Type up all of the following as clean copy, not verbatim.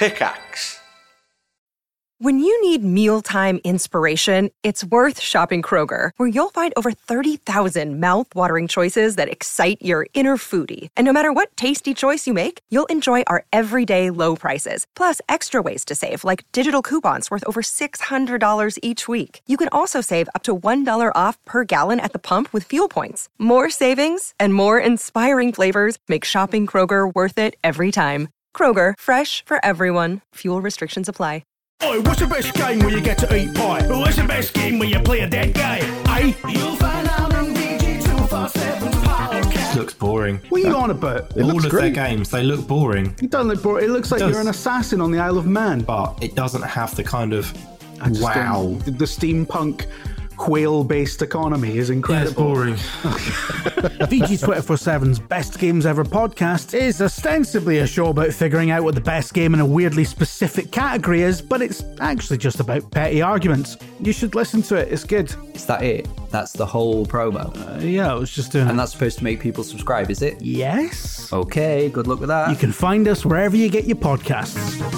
Pickaxe. When you need mealtime inspiration, it's worth shopping Kroger, where you'll find over 30,000 mouth-watering choices that excite your inner foodie. And no matter what tasty choice you make, you'll enjoy our everyday low prices, plus extra ways to save, like digital coupons worth over $600 each week. You can also save up to $1 off per gallon at the pump with fuel points. More savings and more inspiring flavors make shopping Kroger worth it every time. Kroger, fresh for everyone. Fuel restrictions apply. Oi, what's the best game where you get to eat pie? What's the best game where you play a dead guy? You'll find out on VG247's podcast. Looks boring. What are you on about? All of their games, they look boring. It don't look boring. It looks like you're an assassin on the Isle of Man. But it doesn't have the kind of wow. The steampunk whale-based economy is incredible. Yeah, it's boring. VG247's Best Games Ever podcast is ostensibly a show about figuring out what the best game in a weirdly specific category is, but it's actually just about petty arguments. You should listen to it, it's good. Is that it? That's the whole promo? Yeah, I was just doing And that's supposed to make people subscribe, is it? Yes. Okay, good luck with that. You can find us wherever you get your podcasts.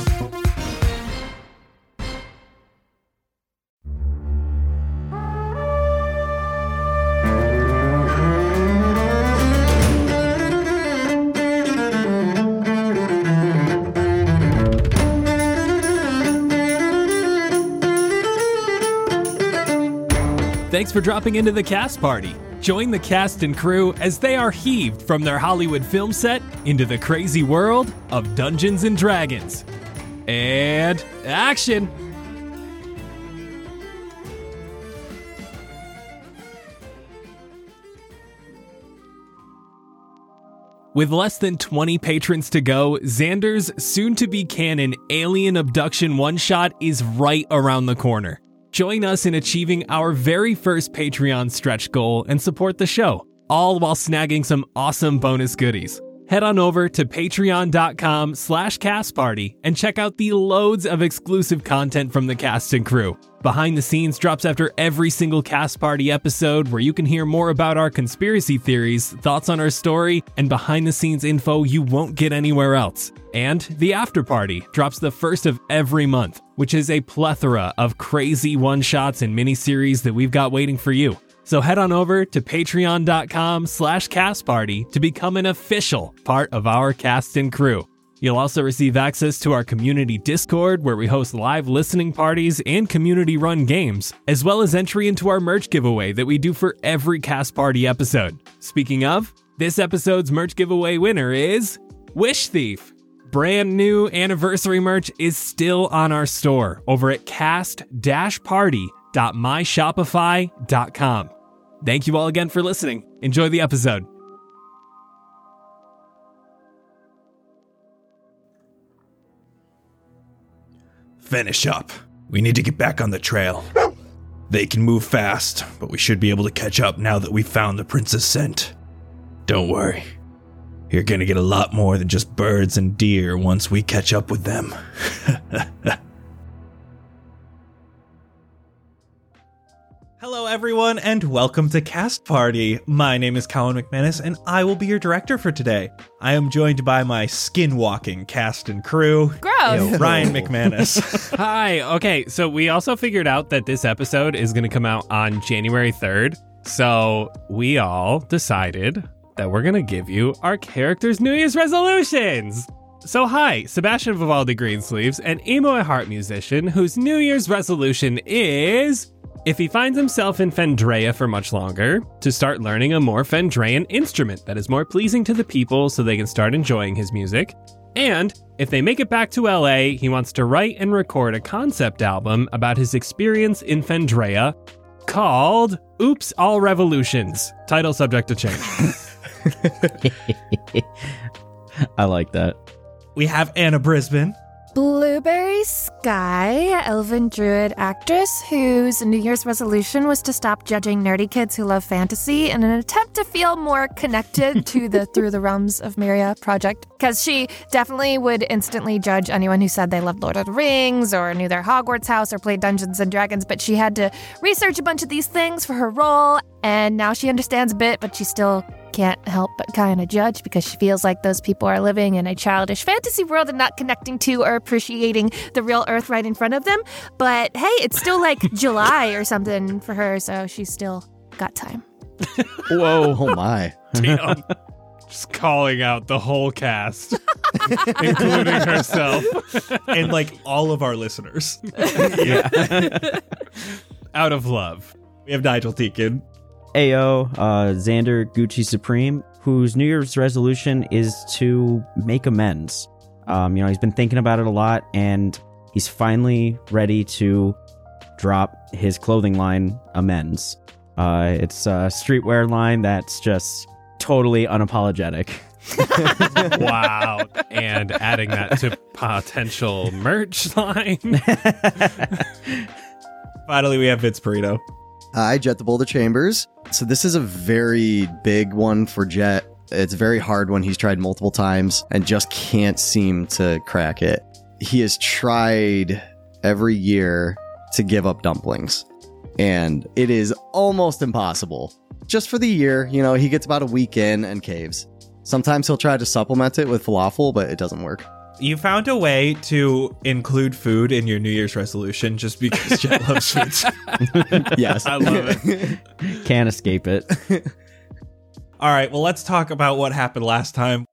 Thanks for dropping into the cast party. Join the cast and crew as they are heaved from their Hollywood film set into the crazy world of Dungeons and Dragons. And action! With less than 20 patrons to go, Xander's soon-to-be canon Alien Abduction one-shot is right around the corner. Join us in achieving our very first Patreon stretch goal and support the show, all while snagging some awesome bonus goodies. Head on over to patreon.com/castparty and check out the loads of exclusive content from the cast and crew. Behind the Scenes drops after every single Cast Party episode, where you can hear more about our conspiracy theories, thoughts on our story, and behind the scenes info you won't get anywhere else. And The After Party drops the first of every month, which is a plethora of crazy one-shots and miniseries that we've got waiting for you. So head on over to patreon.com/castparty to become an official part of our cast and crew. You'll also receive access to our community Discord, where we host live listening parties and community-run games, as well as entry into our merch giveaway that we do for every Cast Party episode. Speaking of, this episode's merch giveaway winner is Wish Thief. Brand new anniversary merch is still on our store over at cast-party.myshopify.com. Thank you all again for listening. Enjoy the episode. Finish up. We need to get back on the trail. They can move fast, but we should be able to catch up now that we've found the Prince's scent. Don't worry. You're gonna get a lot more than just birds and deer once we catch up with them. Hello everyone and welcome to Cast Party. My name is Colin McManus and I will be your director for today. I am joined by my skin-walking cast and crew. Gross! Ryan McManus. Hi. Okay, so we also figured out that this episode is going to come out on January 3rd. So we all decided that we're going to give you our characters' New Year's resolutions. So hi, Sebastian Vivaldi Greensleeves, an emo at heart musician whose New Year's resolution is, if he finds himself in Fendrea for much longer, to start learning a more Fendrean instrument that is more pleasing to the people so they can start enjoying his music. And if they make it back to LA, he wants to write and record a concept album about his experience in Fendrea called Oops, All Revolutions. Title subject to change. I like that. We have Anna Brisbane. Blueberry Sky, elven druid actress whose New Year's resolution was to stop judging nerdy kids who love fantasy in an attempt to feel more connected to the Through the Realms of Myria project. Because she definitely would instantly judge anyone who said they loved Lord of the Rings or knew their Hogwarts house or played Dungeons and Dragons, but she had to research a bunch of these things for her role, and now she understands a bit, but she still can't help but kind of judge because she feels like those people are living in a childish fantasy world and not connecting to or appreciating the real Earth right in front of them. But hey, it's still like July or something for her, so she's still got time. Whoa. Oh, my. Damn. Just calling out the whole cast, including herself. And like all of our listeners. Yeah. Out of love. We have Nigel Teakin. Ayo, Xander Gucci Supreme, whose New Year's resolution is to make amends. He's been thinking about it a lot, and he's finally ready to drop his clothing line, Amends. It's a streetwear line that's just totally unapologetic. Wow. And adding that to potential merch line. Finally, we have Vince Perino. Hi, Jet the Boulder Chambers. So this is a very big one for Jet. It's a very hard one. He's tried multiple times and just can't seem to crack it. He has tried every year to give up dumplings, and it is almost impossible. Just for the year, he gets about a week in and caves. Sometimes he'll try to supplement it with falafel, but it doesn't work. You found a way to include food in your New Year's resolution just because Jet loves food. Yes. I love it. Can't escape it. All right, well, let's talk about what happened last time.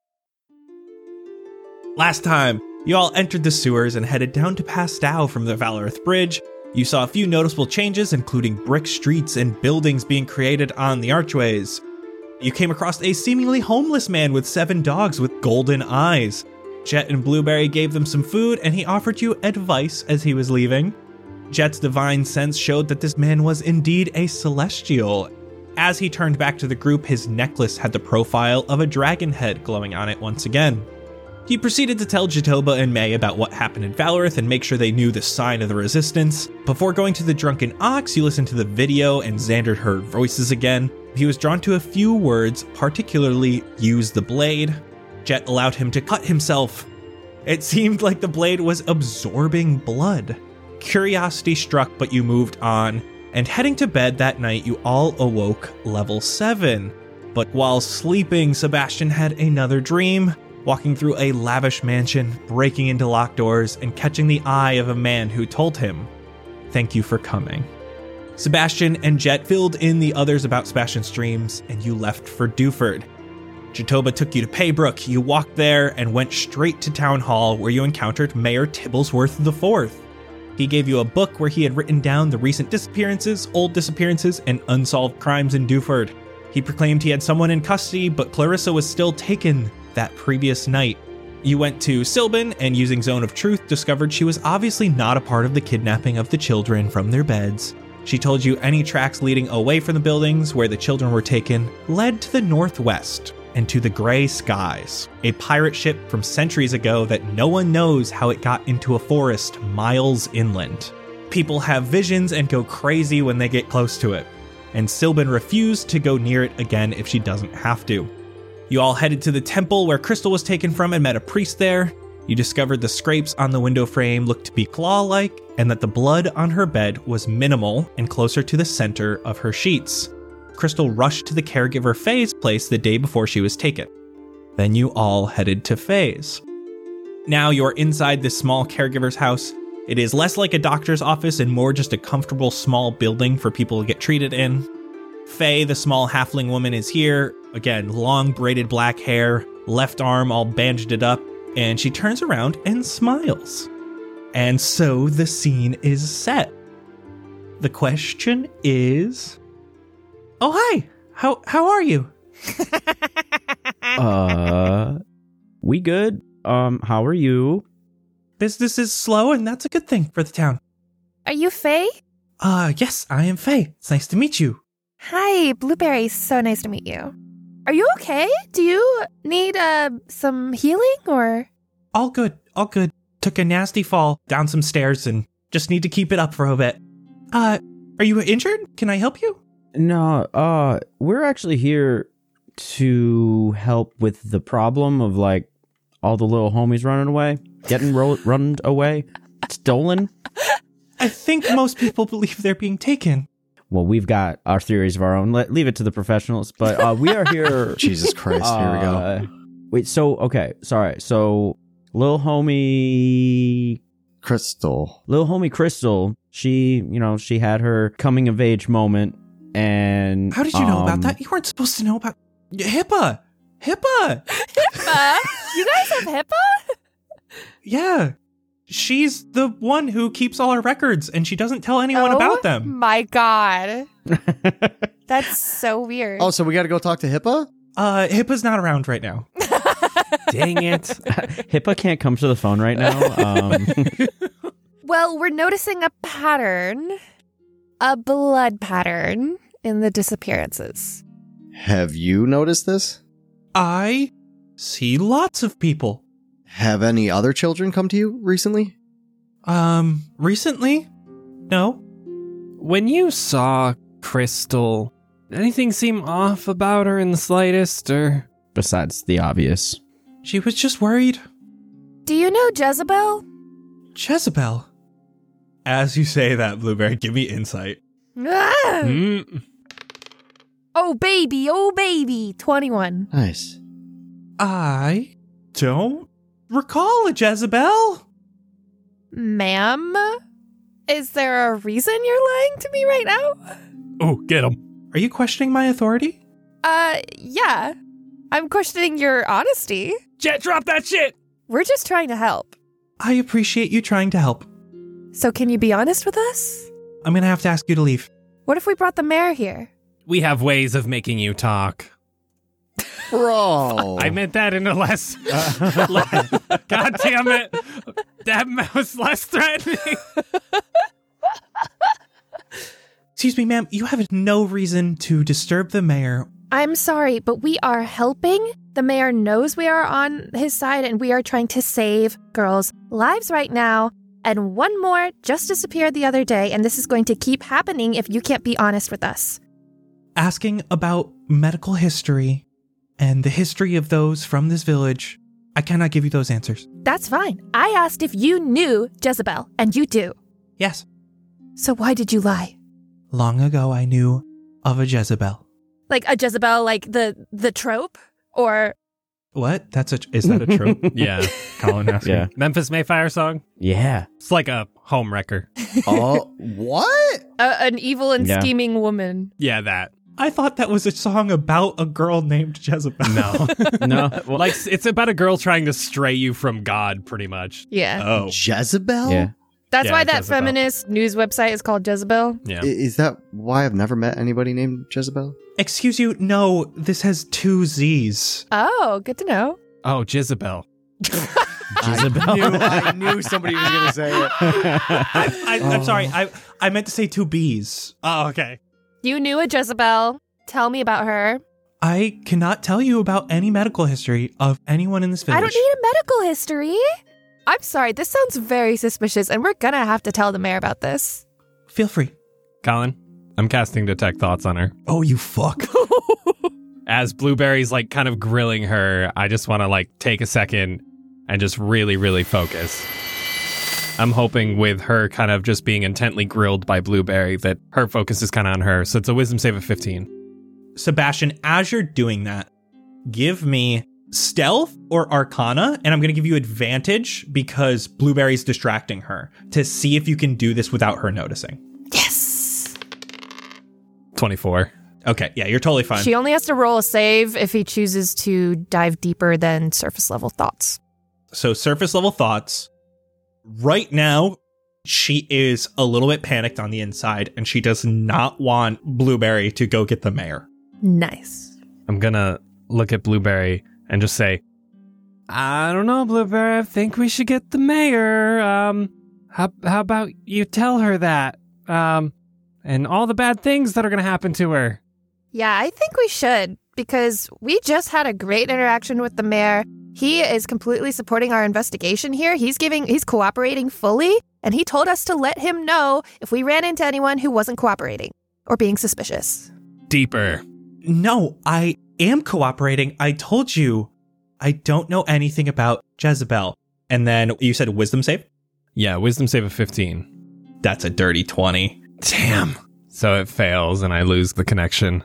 Last time, you all entered the sewers and headed down to Pastow from the Valorith Bridge. You saw a few noticeable changes, including brick streets and buildings being created on the archways. You came across a seemingly homeless man with 7 dogs with golden eyes. Jet and Blueberry gave them some food, and he offered you advice as he was leaving. Jet's divine sense showed that this man was indeed a celestial. As he turned back to the group, his necklace had the profile of a dragon head glowing on it once again. He proceeded to tell Jatoba and May about what happened in Valorith and make sure they knew the sign of the resistance. Before going to the Drunken Ox, you listened to the video and Xander heard voices again. He was drawn to a few words, particularly use the blade. Jet allowed him to cut himself. It seemed like the blade was absorbing blood. Curiosity struck, but you moved on. And heading to bed that night, you all awoke level 7. But while sleeping, Sebastian had another dream. Walking through a lavish mansion, breaking into locked doors, and catching the eye of a man who told him, "Thank you for coming." Sebastian and Jet filled in the others about Sebastian's dreams, and you left for Dewford. Jatoba took you to Paybrook. You walked there and went straight to Town Hall, where you encountered Mayor Tibblesworth IV. He gave you a book where he had written down the recent disappearances, old disappearances, and unsolved crimes in Dewford. He proclaimed he had someone in custody, but Clarissa was still taken that previous night. You went to Sylban and, using Zone of Truth, discovered she was obviously not a part of the kidnapping of the children from their beds. She told you any tracks leading away from the buildings where the children were taken led to the northwest and to the Gray Skies, a pirate ship from centuries ago that no one knows how it got into a forest miles inland. People have visions and go crazy when they get close to it, and Sylban refused to go near it again if she doesn't have to. You all headed to the temple where Crystal was taken from and met a priest there. You discovered the scrapes on the window frame looked to be claw-like, and that the blood on her bed was minimal and closer to the center of her sheets. Crystal rushed to the caregiver Faye's place the day before she was taken. Then you all headed to Faye's. Now you're inside this small caregiver's house. It is less like a doctor's office and more just a comfortable small building for people to get treated in. Faye, the small halfling woman, is here. Again, long braided black hair, left arm all bandaged up, and she turns around and smiles. And so the scene is set. The question is, oh, hi, how are you? We good. How are you? Business is slow, and that's a good thing for the town. Are you Faye? Yes, I am Faye. It's nice to meet you. Hi, Blueberry. So nice to meet you. Are you okay? Do you need some healing or? All good. Took a nasty fall down some stairs and just need to keep it up for a bit. Are you injured? Can I help you? No, we're actually here to help with the problem of like all the little homies running away, getting run away, stolen. I think most people believe they're being taken. well, we've got our theories of our own. Leave it to the professionals. But we are here. Jesus Christ, here we go. Wait, so, okay, sorry. So, little homie Crystal, she had her coming of age moment, and how did you know about that? You weren't supposed to know about HIPAA. HIPAA? You guys have HIPAA? Yeah. She's the one who keeps all our records, and she doesn't tell anyone about them. My God. That's so weird. Oh, so we got to go talk to HIPAA? HIPAA's not around right now. Dang it. HIPAA can't come to the phone right now. Well, we're noticing a pattern, a blood pattern in the disappearances. Have you noticed this? I see lots of people. Have any other children come to you recently? Recently? No. When you saw Crystal, anything seem off about her in the slightest, or? Besides the obvious. She was just worried. Do you know Jezebel? Jezebel? As you say that, Blueberry, give me insight. Oh, baby. 21. Nice. I don't recall a Jezebel. Ma'am? Is there a reason you're lying to me right now? Oh, get him. Are you questioning my authority? Yeah. I'm questioning your honesty. Jet, drop that shit! We're just trying to help. I appreciate you trying to help. So can you be honest with us? I'm gonna have to ask you to leave. What if we brought the mayor here? We have ways of making you talk. Bro. I meant that in a less... God damn it. That was less threatening. Excuse me, ma'am. You have no reason to disturb the mayor. I'm sorry, but we are helping. The mayor knows we are on his side, and we are trying to save girls' lives right now. And one more just disappeared the other day, and this is going to keep happening if you can't be honest with us. Asking about medical history and the history of those from this village, I cannot give you those answers. That's fine. I asked if you knew Jezebel, and you do. Yes. So why did you lie? Long ago, I knew of a Jezebel. Like a Jezebel, like the trope? Or... What? Is that a trope? Yeah. Colin asking. Yeah. Memphis Mayfire song? Yeah. It's like a home wrecker. Oh, what? An evil and scheming woman. Yeah, that. I thought that was a song about a girl named Jezebel. No. No. Well, like, it's about a girl trying to stray you from God, pretty much. Yeah. Oh. Jezebel? Yeah. That's why that Jezebel. Feminist news website is called Jezebel. Yeah. Is that why I've never met anybody named Jezebel? Excuse you, no, this has 2 Z's. Oh, good to know. Oh, Jezebel. I knew somebody was going to say it. I'm sorry, I meant to say 2 B's. Oh, okay. You knew a Jezebel. Tell me about her. I cannot tell you about any medical history of anyone in this village. I don't need a medical history. I'm sorry, this sounds very suspicious, and we're gonna have to tell the mayor about this. Feel free. Colin, I'm casting Detect Thoughts on her. Oh, you fuck. As Blueberry's like kind of grilling her, I just want to like take a second and just really, really focus. I'm hoping with her kind of just being intently grilled by Blueberry that her focus is kind of on her. So it's a wisdom save of 15. Sebastian, as you're doing that, give me stealth or arcana, and I'm going to give you advantage because Blueberry's distracting her to see if you can do this without her noticing. Yes! 24. Okay, yeah, you're totally fine. She only has to roll a save if he chooses to dive deeper than surface level thoughts. So surface level thoughts. Right now, she is a little bit panicked on the inside, and she does not want Blueberry to go get the mayor. Nice. I'm going to look at Blueberry and just say, I don't know, Blueberry. I think we should get the mayor. How about you tell her that? And all the bad things that are going to happen to her. Yeah, I think we should, because we just had a great interaction with the mayor. He is completely supporting our investigation here. He's cooperating fully, and he told us to let him know if we ran into anyone who wasn't cooperating or being suspicious. Deeper. No, I am cooperating. I told you I don't know anything about Jezebel. And then you said wisdom save? Yeah, wisdom save of 15. That's a dirty 20. Damn. So it fails and I lose the connection.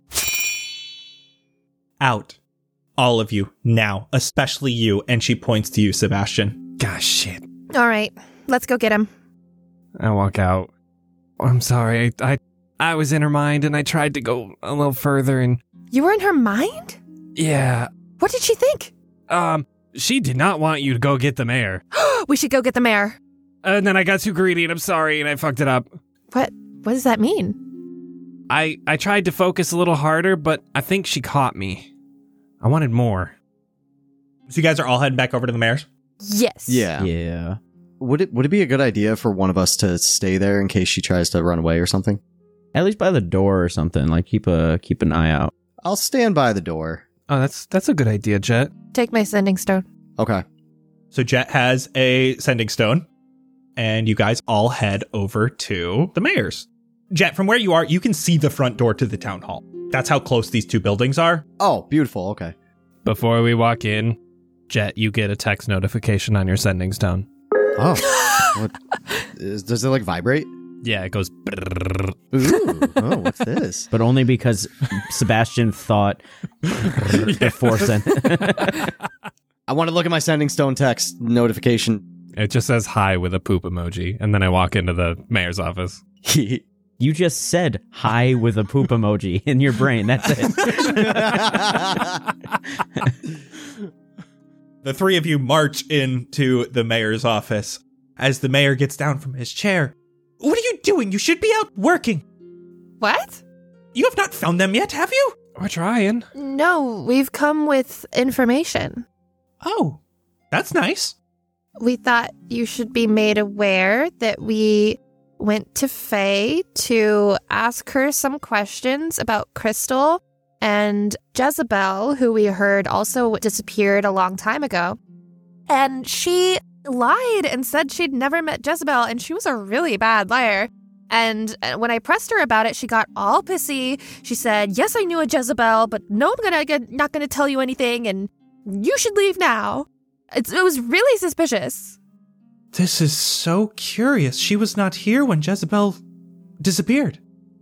Out. All of you, now, especially you, and she points to you, Sebastian. Gosh, shit. All right, let's go get him. I walk out. I'm sorry, I was in her mind and I tried to go a little further and... You were in her mind? Yeah. What did she think? She did not want you to go get the mayor. We should go get the mayor. And then I got too greedy and I'm sorry and I fucked it up. What does that mean? I tried to focus a little harder, but I think she caught me. I wanted more. So you guys are all heading back over to the mayor's? Yes. Yeah. Would it be a good idea for one of us to stay there in case she tries to run away or something? At least by the door or something. Like keep an eye out. I'll stand by the door. Oh, that's a good idea, Jet. Take my sending stone. Okay. So Jet has a sending stone, and you guys all head over to the mayor's. Jet, from where you are, you can see the front door to the town hall. That's how close these two buildings are. Oh, beautiful. Okay. Before we walk in, Jet, you get a text notification on your sending stone. Oh. What? Does it like vibrate? Yeah, it goes... Ooh. Oh, what's this? But only because Sebastian thought before send. I want to look at my sending stone text notification. It just says hi with a poop emoji, and then I walk into the mayor's office. You just said hi with a poop emoji in your brain. That's it. The three of you march into the mayor's office. As the mayor gets down from his chair, what are you doing? You should be out working. What? You have not found them yet, have you? We're trying. No, we've come with information. Oh, that's nice. We thought you should be made aware that we went to Faye to ask her some questions about Crystal and Jezebel, who we heard also disappeared a long time ago. And she lied and said she'd never met Jezebel, and she was a really bad liar. And when I pressed her about it, she got all pissy. She said, yes, I knew a Jezebel, but no, I'm not going to tell you anything, and you should leave now. It was really suspicious. This is so curious. She was not here when Jezebel disappeared.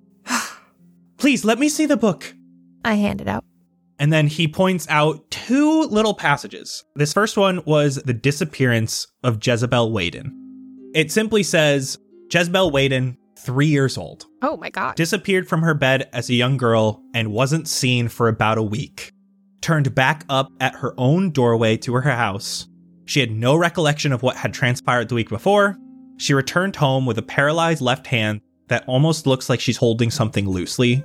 Please, let me see the book. I hand it out. And then he points out two little passages. This first one was the disappearance of Jezebel Waden. It simply says, Jezebel Waden, 3 years old. Oh my God. Disappeared from her bed as a young girl and wasn't seen for about a week. Turned back up at her own doorway to her house. She had no recollection of what had transpired the week before. She returned home with a paralyzed left hand that almost looks like she's holding something loosely.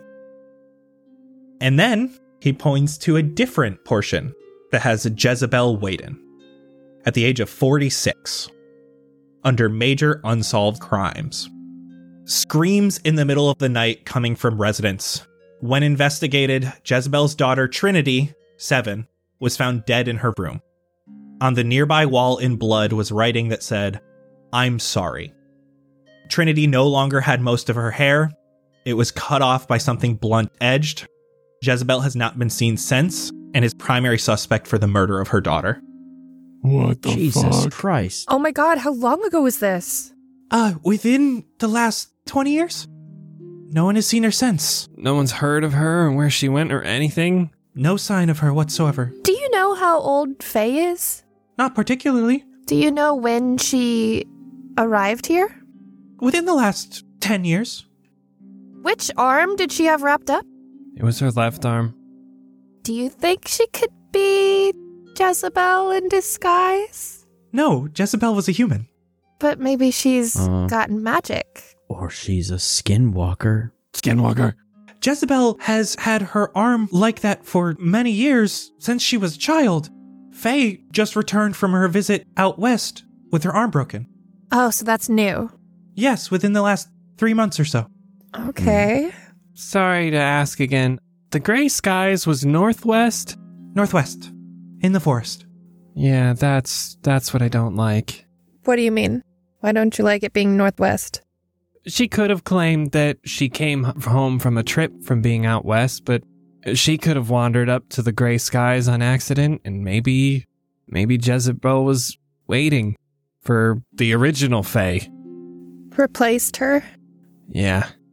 And then he points to a different portion that has Jezebel Waden. At the age of 46, under major unsolved crimes. Screams in the middle of the night coming from residents. When investigated, Jezebel's daughter Trinity, 7, was found dead in her room. On the nearby wall in blood was writing that said, I'm sorry. Trinity no longer had most of her hair. It was cut off by something blunt-edged. Jezebel has not been seen since, and is primary suspect for the murder of her daughter. What the Jesus Christ. Oh my God, how long ago was this? Within the last 20 years. No one has seen her since. No one's heard of her and where she went or anything? No sign of her whatsoever. Do you know how old Faye is? Not particularly. Do you know when she arrived here? Within the last 10 years. Which arm did she have wrapped up? It was her left arm. Do you think she could be Jezebel in disguise? No, Jezebel was a human. But maybe she's gotten magic. Or she's a skinwalker. Skinwalker. Jezebel has had her arm like that for many years, since she was a child. Faye just returned from her visit out west with her arm broken. Oh, so that's new. Yes, within the last 3 months or so. Okay. Sorry to ask again. The Gray Skies was northwest? Northwest. In the forest. Yeah, that's what I don't like. What do you mean? Why don't you like it being northwest? She could have claimed that she came home from a trip from being out west, but she could have wandered up to the Gray Skies on accident, and maybe Jezebel was waiting for the original Faye. Replaced her? Yeah.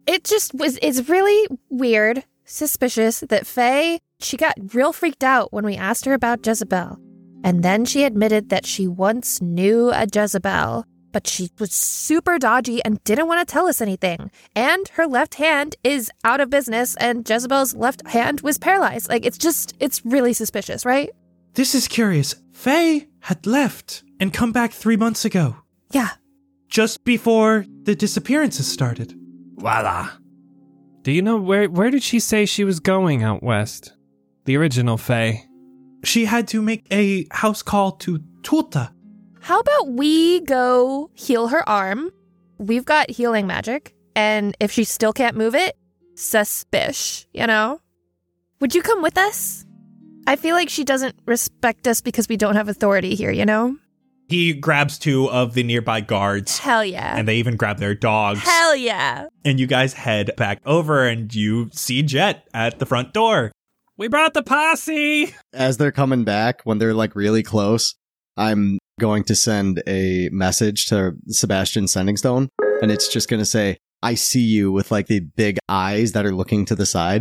It just it's really weird, suspicious that Faye, she got real freaked out when we asked her about Jezebel. And then she admitted that she once knew a Jezebel, but she was super dodgy and didn't want to tell us anything. And her left hand is out of business, and Jezebel's left hand was paralyzed. Like, it's really suspicious, right? This is curious. Faye had left and come back 3 months ago. Yeah. Just before the disappearances started. Voila. Do you know where did she say she was going out west? The original Faye. She had to make a house call to Tulta. How about we go heal her arm? We've got healing magic, and if she still can't move it, suspish, you know? Would you come with us? I feel like she doesn't respect us because we don't have authority here, you know? He grabs 2 of the nearby guards. Hell yeah. And they even grab their dogs. Hell yeah. And you guys head back over and you see Jet at the front door. We brought the posse! As they're coming back, when they're like really close, I'm going to send a message to Sebastian Sending Stone, and it's just going to say, I see you, with like the big eyes that are looking to the side.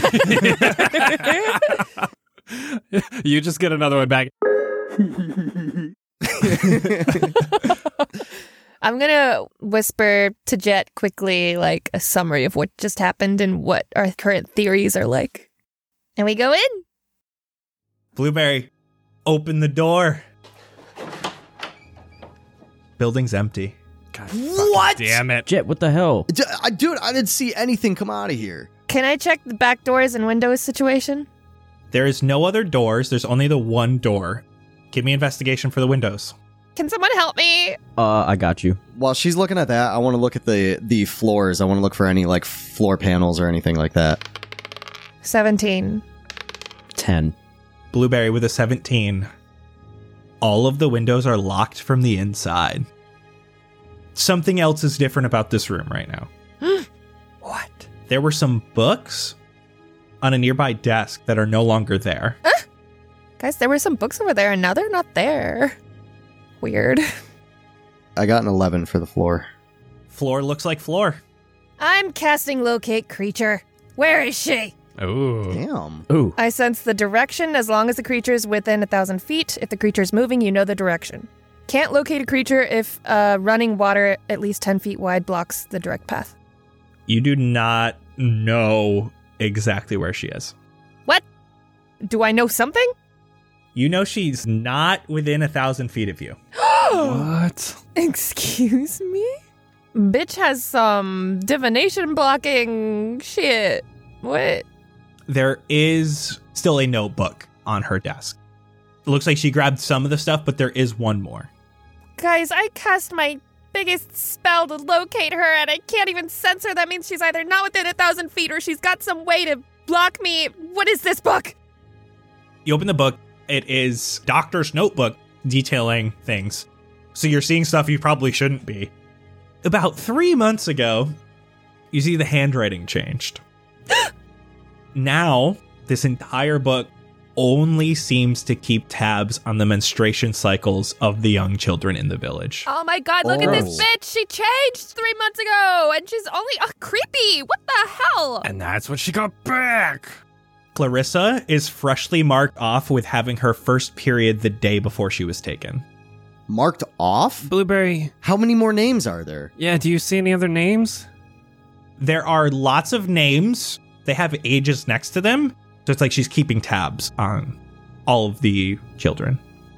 You just get another one back. I'm going to whisper to Jet quickly, like a summary of what just happened and what our current theories are like. And we go in. Blueberry, open the door. Building's empty. God, What? Damn it. Jet, what the hell? Dude, I didn't see anything come out of here. Can I check the back doors and windows situation? There is no other doors. There's only the one door. Give me investigation for the windows. Can someone help me? I got you. While she's looking at that, I want to look at the floors. I want to look for any like floor panels or anything like that. 17. 10. Blueberry with a 17. All of the windows are locked from the inside. Something else is different about this room right now. What? There were some books on a nearby desk that are no longer there. Guys, there were some books over there and now they're not there. Weird. I got an 11 for the floor. Floor looks like floor. I'm casting locate creature. Where is she? Ooh. Damn. Ooh. I sense the direction as long as the creature is within 1,000 feet. If the creature is moving, you know the direction. Can't locate a creature if running water at least 10 feet wide blocks the direct path. You do not know exactly where she is. What? Do I know something? You know she's not within 1,000 feet of you. What? Excuse me? Bitch has some divination blocking shit. What? There is still a notebook on her desk. It looks like she grabbed some of the stuff, but there is one more. Guys, I cast my biggest spell to locate her and I can't even sense her. That means she's either not within 1,000 feet or she's got some way to block me. What is this book? You open the book. It is Doctor's notebook detailing things. So you're seeing stuff you probably shouldn't be. About 3 months ago, you see the handwriting changed. Now, this entire book only seems to keep tabs on the menstruation cycles of the young children in the village. Oh my god, look at this bitch. She changed 3 months ago and she's only creepy. What the hell? And that's what she got back. Clarissa is freshly marked off with having her first period the day before she was taken. Marked off? Blueberry. How many more names are there? Yeah, do you see any other names? There are lots of names. They have ages next to them. So it's like she's keeping tabs on all of the children.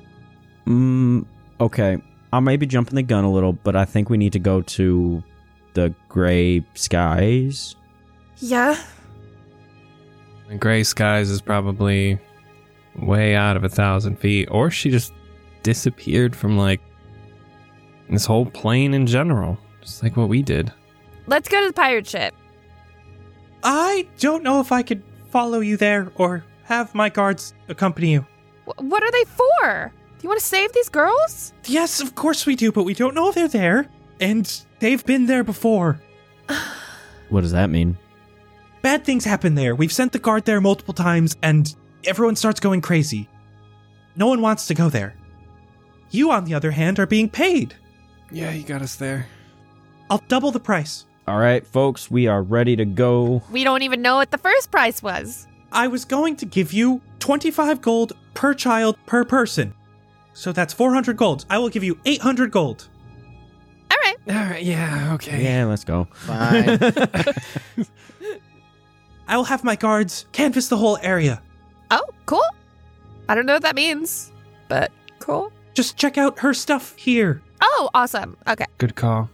Okay. I may be jumping the gun a little, but I think we need to go to the Gray Skies. Yeah. The Gray Skies is probably way out of 1,000 feet, or she just disappeared from like this whole plane in general, just like what we did. Let's go to the pirate ship. I don't know if I could follow you there or have my guards accompany you. What are they for? Do you want to save these girls? Yes, of course we do, but we don't know if they're there, and they've been there before. What does that mean? Bad things happen there. We've sent the guard there multiple times, and everyone starts going crazy. No one wants to go there. You, on the other hand, are being paid. Yeah, you got us there. I'll double the price. All right, folks, we are ready to go. We don't even know what the first price was. I was going to give you 25 gold per child per person. So that's 400 gold. I will give you 800 gold. All right. All right, yeah, okay. Yeah, let's go. Fine. I will have my guards canvass the whole area. Oh, cool. I don't know what that means, but cool. Just check out her stuff here. Oh, awesome. Okay. Good call.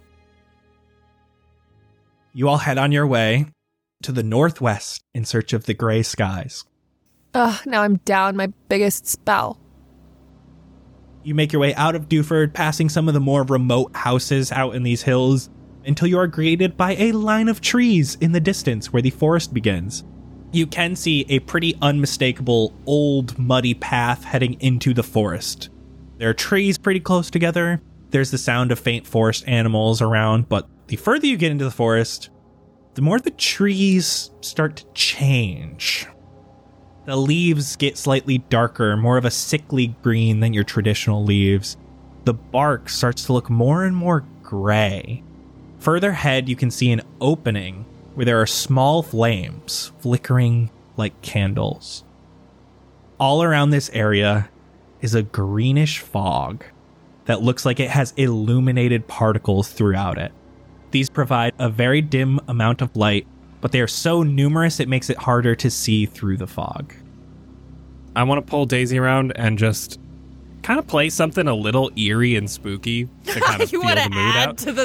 You all head on your way to the northwest in search of the gray skies. Ugh, now I'm down my biggest spell. You make your way out of Dewford, passing some of the more remote houses out in these hills, until you are greeted by a line of trees in the distance where the forest begins. You can see a pretty unmistakable old muddy path heading into the forest. There are trees pretty close together. There's the sound of faint forest animals around, but the further you get into the forest, the more the trees start to change. The leaves get slightly darker, more of a sickly green than your traditional leaves. The bark starts to look more and more gray. Further ahead, you can see an opening where there are small flames flickering like candles. All around this area is a greenish fog that looks like it has illuminated particles throughout it. These provide a very dim amount of light, but they are so numerous it makes it harder to see through the fog. I want to pull Daisy around and just kind of play something a little eerie and spooky to kind of You feel want the to mood add out. to the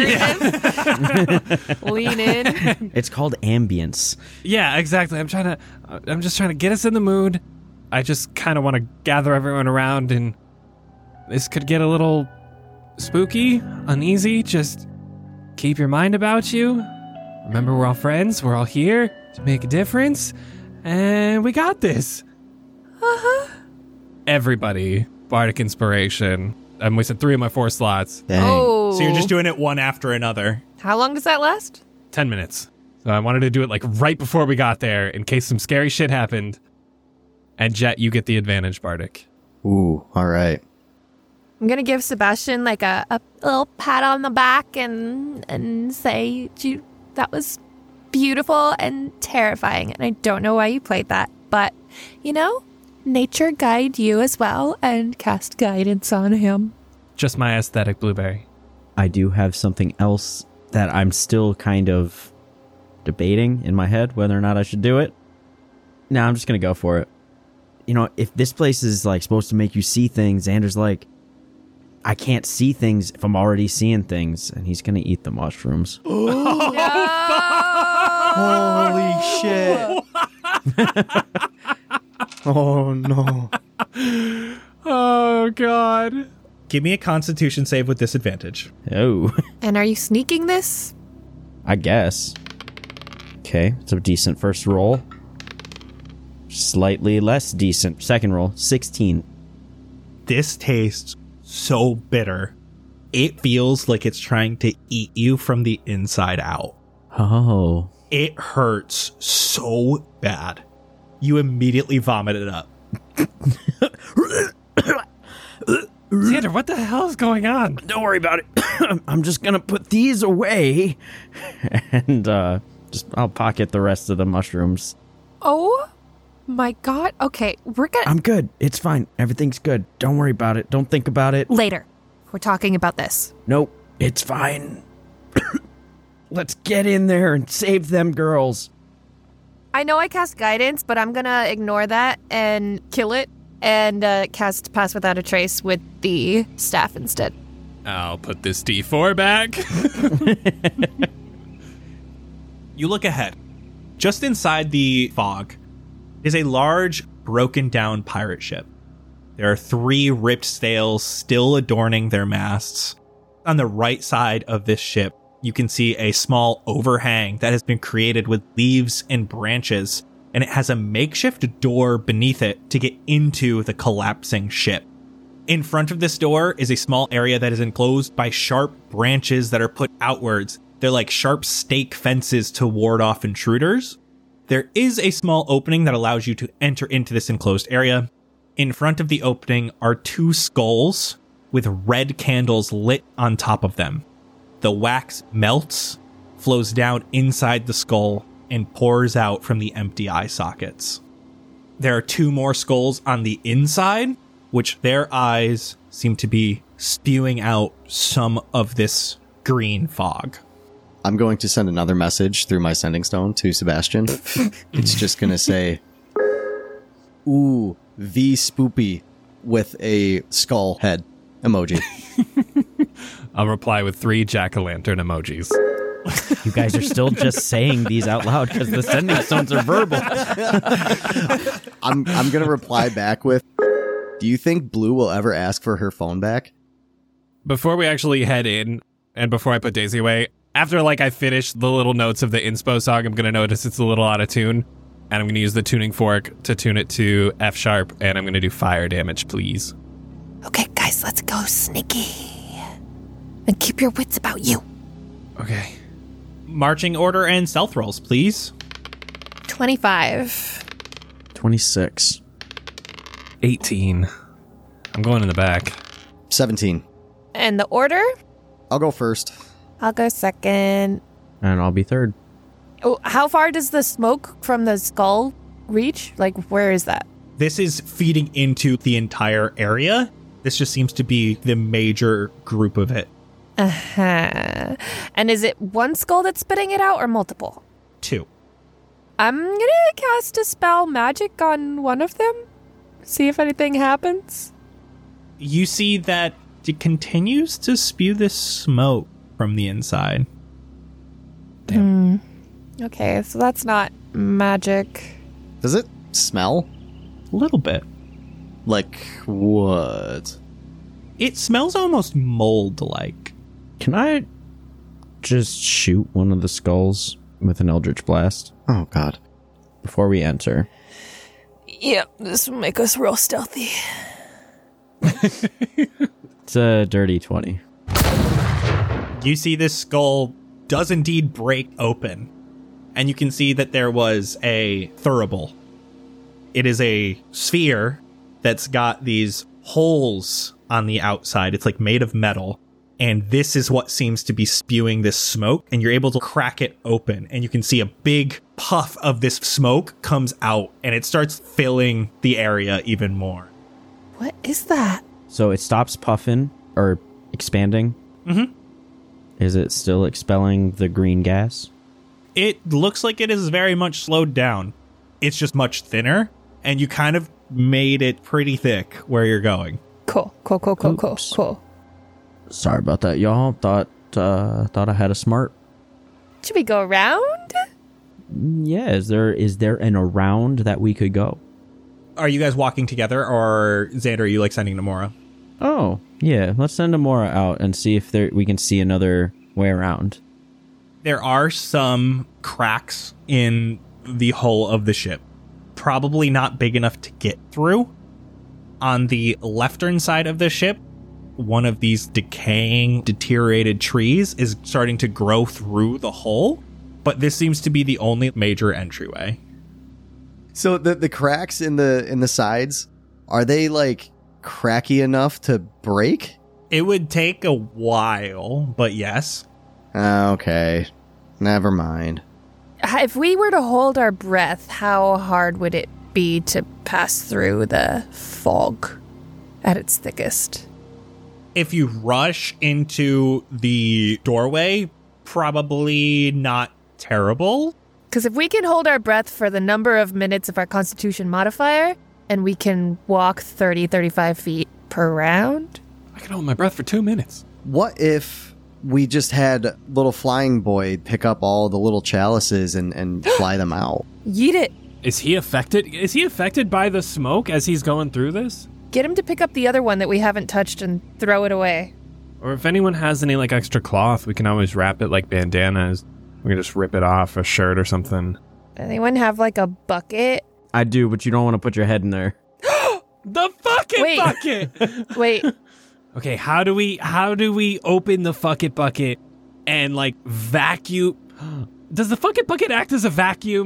scariness? Lean in. It's called ambience. Yeah, exactly. I'm just trying to get us in the mood. I just kind of want to gather everyone around, and this could get a little spooky, uneasy. Just keep your mind about you. Remember, we're all friends. We're all here to make a difference, and we got this. Uh-huh. Everybody, Bardic Inspiration. I'm wasting 3 of my 4 slots. Dang. Oh. So you're just doing it one after another. How long does that last? 10 minutes. So I wanted to do it like right before we got there in case some scary shit happened. And Jet, you get the advantage, Bardic. Ooh, all right. I'm going to give Sebastian like a little pat on the back and say, that was beautiful and terrifying. And I don't know why you played that, but, nature guide you as well and cast guidance on him. Just my aesthetic, Blueberry. I do have something else that I'm still kind of debating in my head whether or not I should do it. No, I'm just going to go for it. If this place is like supposed to make you see things, Xander's like, I can't see things if I'm already seeing things, and he's going to eat the mushrooms. Holy shit. Oh, no. Oh, God. Give me a Constitution save with disadvantage. Oh, And are you sneaking this? I guess. Okay, it's a decent first roll. Slightly less decent second roll, 16. This tastes so bitter. It feels like it's trying to eat you from the inside out. Oh. It hurts so bad. You immediately vomit it up. Xander, what the hell is going on? Don't worry about it. I'm just gonna put these away. And I'll pocket the rest of the mushrooms. Oh my God. Okay, we're gonna... I'm good. It's fine. Everything's good. Don't worry about it. Don't think about it. Later. We're talking about this. Nope. It's fine. Let's get in there and save them girls. I know I cast guidance, but I'm gonna ignore that and kill it and cast Pass Without a Trace with the staff instead. I'll put this D4 back. You look ahead. Just inside the fog is a large, broken down pirate ship. There are 3 ripped sails still adorning their masts. On the right side of this ship, you can see a small overhang that has been created with leaves and branches, and it has a makeshift door beneath it to get into the collapsing ship. In front of this door is a small area that is enclosed by sharp branches that are put outwards. They're like sharp stake fences to ward off intruders. There is a small opening that allows you to enter into this enclosed area. In front of the opening are 2 skulls with red candles lit on top of them. The wax melts, flows down inside the skull and pours out from the empty eye sockets. There are 2 more skulls on the inside, which their eyes seem to be spewing out some of this green fog. I'm going to send another message through my sending stone to Sebastian. It's just going to say, ooh, V spoopy with a skull head emoji. I'll reply with 3 jack-o'-lantern emojis. You guys are still just saying these out loud because the sending stones are verbal. I'm going to reply back with, do you think Blue will ever ask for her phone back? Before we actually head in, and before I put Daisy away, after I finish the little notes of the inspo song, I'm going to notice it's a little out of tune, and I'm going to use the tuning fork to tune it to F sharp, and I'm going to do fire damage, please. Okay, guys, let's go sneaky. And keep your wits about you. Okay. Marching order and stealth rolls, please. 25. 26. 18. I'm going in the back. 17. And the order? I'll go first. I'll go second. And I'll be third. Oh, how far does the smoke from the skull reach? Where is that? This is feeding into the entire area. This just seems to be the major group of it. Uh-huh. And is it one skull that's spitting it out or multiple? 2. I'm gonna cast a spell magic on one of them. See if anything happens. You see that it continues to spew this smoke from the inside. Damn. Okay, so that's not magic. Does it smell? A little bit. Like what? It smells almost mold-like. Can I just shoot one of the skulls with an Eldritch Blast? Oh, God. Before we enter. Yep, this will make us real stealthy. It's a dirty 20. You see this skull does indeed break open. And you can see that there was a thurible. It is a sphere that's got these holes on the outside. It's made of metal. And this is what seems to be spewing this smoke. And you're able to crack it open. And you can see a big puff of this smoke comes out. And it starts filling the area even more. What is that? So it stops puffing or expanding? Mm-hmm. Is it still expelling the green gas? It looks like it is very much slowed down. It's just much thinner. And you kind of made it pretty thick where you're going. Cool. Sorry about that, y'all. Thought I had a smart. Should we go around? Yeah, is there an around that we could go? Are you guys walking together, or Xander, are you sending Namora? Oh, yeah. Let's send Namora out and see if we can see another way around. There are some cracks in the hull of the ship. Probably not big enough to get through. On the leftern side of the ship, one of these decaying, deteriorated trees is starting to grow through the hull, but this seems to be the only major entryway. So the cracks in the sides, are they cracky enough to break? It would take a while, but yes. Okay. Never mind. If we were to hold our breath, how hard would it be to pass through the fog at its thickest? If you rush into the doorway, probably not terrible. Because if we can hold our breath for the number of minutes of our Constitution modifier, and we can walk 30, 35 feet per round. I can hold my breath for 2 minutes. What if we just had little flying boy pick up all the little chalices and fly them out? Yeet it. Is he affected? Is he affected by the smoke as he's going through this? Get him to pick up the other one that we haven't touched and throw it away. Or if anyone has any extra cloth, we can always wrap it like bandanas. We can just rip it off a shirt or something. Anyone have a bucket? I do, but you don't want to put your head in there. The fucking bucket! Wait. Okay, how do we open the fucking bucket and vacuum? Does the fucking bucket act as a vacuum?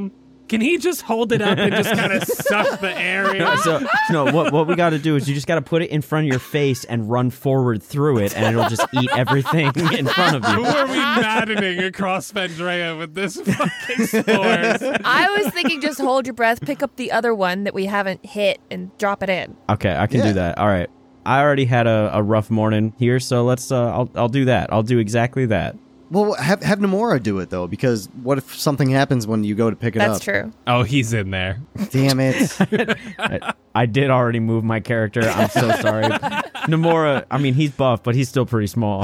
Can he just hold it up and just kind of suck the air in? So what we got to do is you just got to put it in front of your face and run forward through it, and it'll just eat everything in front of Who you. are we maddening across Fendrea with this fucking s'mores? I was thinking just hold your breath, pick up the other one that we haven't hit, and drop it in. Okay, I can do that. All right. I already had a rough morning here, so let's. I'll do that. I'll do exactly that. Well, have Nomura do it, though, because what if something happens when you go to pick it up? That's true. Oh, he's in there. Damn it. I did already move my character. I'm so sorry. Nomura, I mean, he's buff, but he's still pretty small.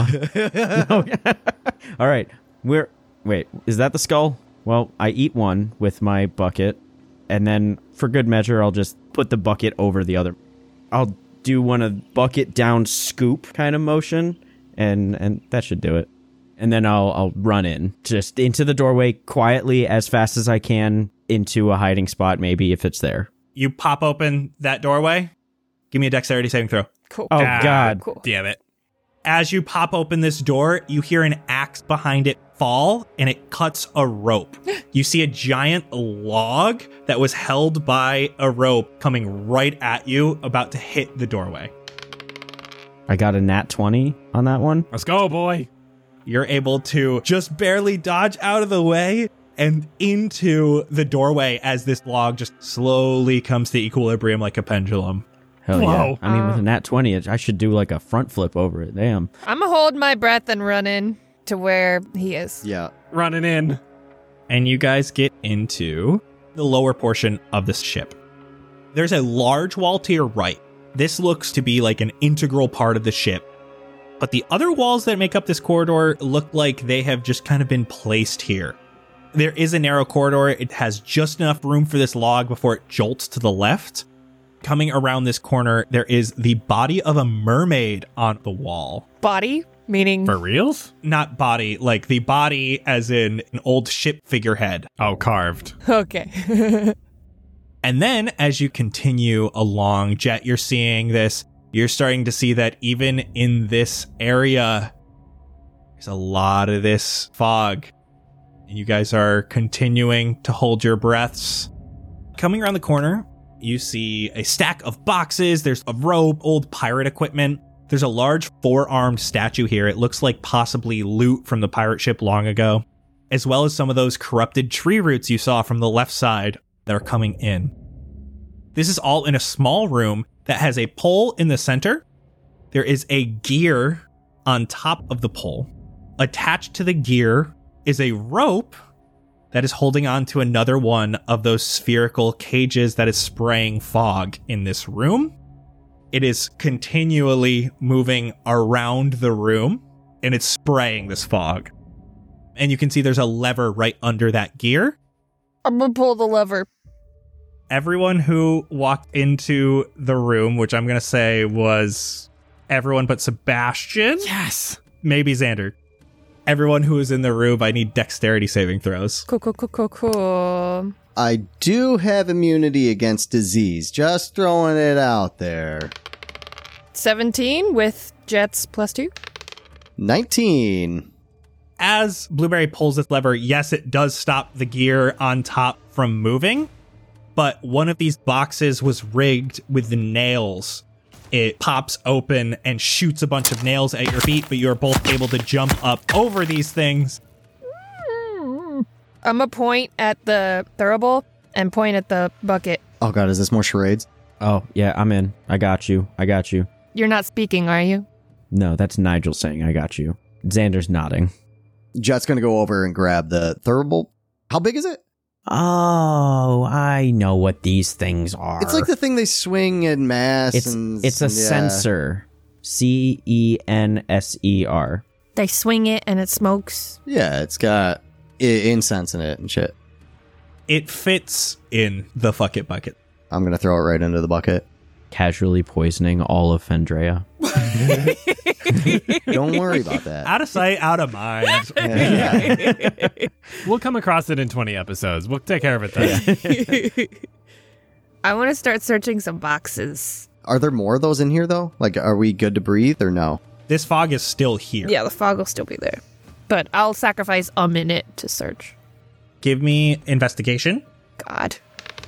All right. Wait, is that the skull? Well, I eat one with my bucket, and then for good measure, I'll just put the bucket over the other. I'll do one of bucket down scoop kind of motion, and that should do it. And then I'll run in, just into the doorway quietly as fast as I can into a hiding spot, maybe if it's there. You pop open that doorway. Give me a dexterity saving throw. Cool. Oh, God. Cool. Damn it. As you pop open this door, you hear an axe behind it fall, and it cuts a rope. You see a giant log that was held by a rope coming right at you, about to hit the doorway. I got a nat 20 on that one. Let's go, boy. You're able to just barely dodge out of the way and into the doorway as this log just slowly comes to equilibrium like a pendulum. Hell Whoa. yeah. I mean, with a nat 20, I should do like a front flip over it. Damn. I'm going to hold my breath and run in to where he is. Yeah. Running in. And you guys get into the lower portion of the ship. There's a large wall to your right. This looks to be like an integral part of the ship. But the other walls that make up this corridor look like they have just kind of been placed here. There is a narrow corridor. It has just enough room for this log before it jolts to the left. Coming around this corner, there is the body of a mermaid on the wall. Body? Meaning? For reals? Not body, like the body as in an old ship figurehead. Oh, carved. Okay. And then as you continue along, Jet, you're seeing this. You're starting to see that even in this area, there's a lot of this fog. And you guys are continuing to hold your breaths. Coming around the corner, you see a stack of boxes. There's a rope, old pirate equipment. There's a large 4-armed statue here. It looks like possibly loot from the pirate ship long ago, as well as some of those corrupted tree roots you saw from the left side that are coming in. This is all in a small room that has a pole in the center. There is a gear on top of the pole. Attached to the gear is a rope that is holding on to another one of those spherical cages that is spraying fog in this room. It is continually moving around the room, and it's spraying this fog. And you can see there's a lever right under that gear. I'm going to pull the lever. Everyone who walked into the room, which I'm going to say was everyone but Sebastian. Yes. Maybe Xander. Everyone who is in the room, I need dexterity saving throws. Cool. I do have immunity against disease. Just throwing it out there. 17 with Jets +2. 19. As Blueberry pulls this lever, yes, it does stop the gear on top from moving, but one of these boxes was rigged with the nails. It pops open and shoots a bunch of nails at your feet, but you're both able to jump up over these things. I'm going to point at the thurible and point at the bucket. Oh god, is this more charades? Oh, yeah, I'm in. I got you. You're not speaking, are you? No, that's Nigel saying I got you. Xander's nodding. Jet's gonna go over and grab the thurible. How big is it? Oh, I know what these things are. It's like the thing they swing in mass. It's a sensor. CENSER. They swing it and it smokes. Yeah, it's got incense in it and shit. It fits in the fuck it bucket. I'm gonna throw it right into the bucket. Casually poisoning all of Fendrea. Don't worry about that. Out of sight, out of mind. Yeah. We'll come across it in 20 episodes. We'll take care of it then. I want to start searching some boxes. Are there more of those in here, though? Like, are we good to breathe or no? This fog is still here. Yeah, the fog will still be there. But I'll sacrifice a minute to search. Give me investigation. God.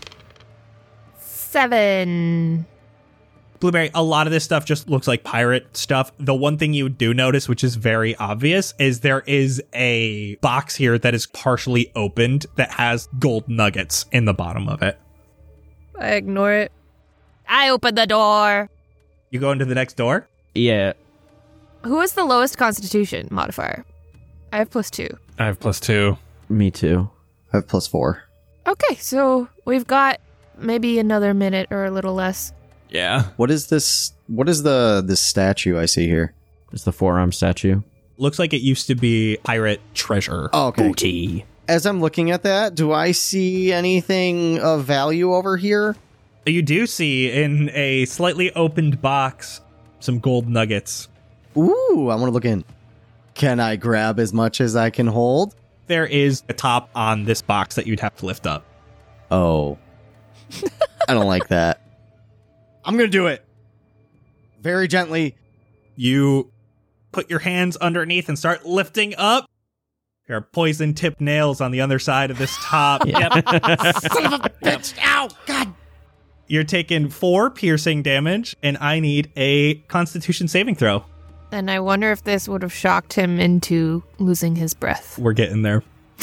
7. Blueberry, a lot of this stuff just looks like pirate stuff. The one thing you do notice, which is very obvious, is there is a box here that is partially opened that has gold nuggets in the bottom of it. I ignore it. I open the door. You go into the next door? Yeah. Who is the lowest constitution modifier? I have +2. I have +2. Me too. I have +4. Okay, so we've got maybe another minute or a little less. Yeah. What is this? What is this statue I see here? It's the forearm statue. Looks like it used to be pirate treasure. Oh, okay. Booty. As I'm looking at that, do I see anything of value over here? You do see in a slightly opened box some gold nuggets. Ooh, I want to look in. Can I grab as much as I can hold? There is a top on this box that you'd have to lift up. Oh. I don't like that. I'm going to do it. Very gently. You put your hands underneath and start lifting up. There are poison-tipped nails on the other side of this top. Yep. Son of a bitch. Ow. God. You're taking 4 piercing damage, and I need a Constitution saving throw. And I wonder if this would have shocked him into losing his breath. We're getting there.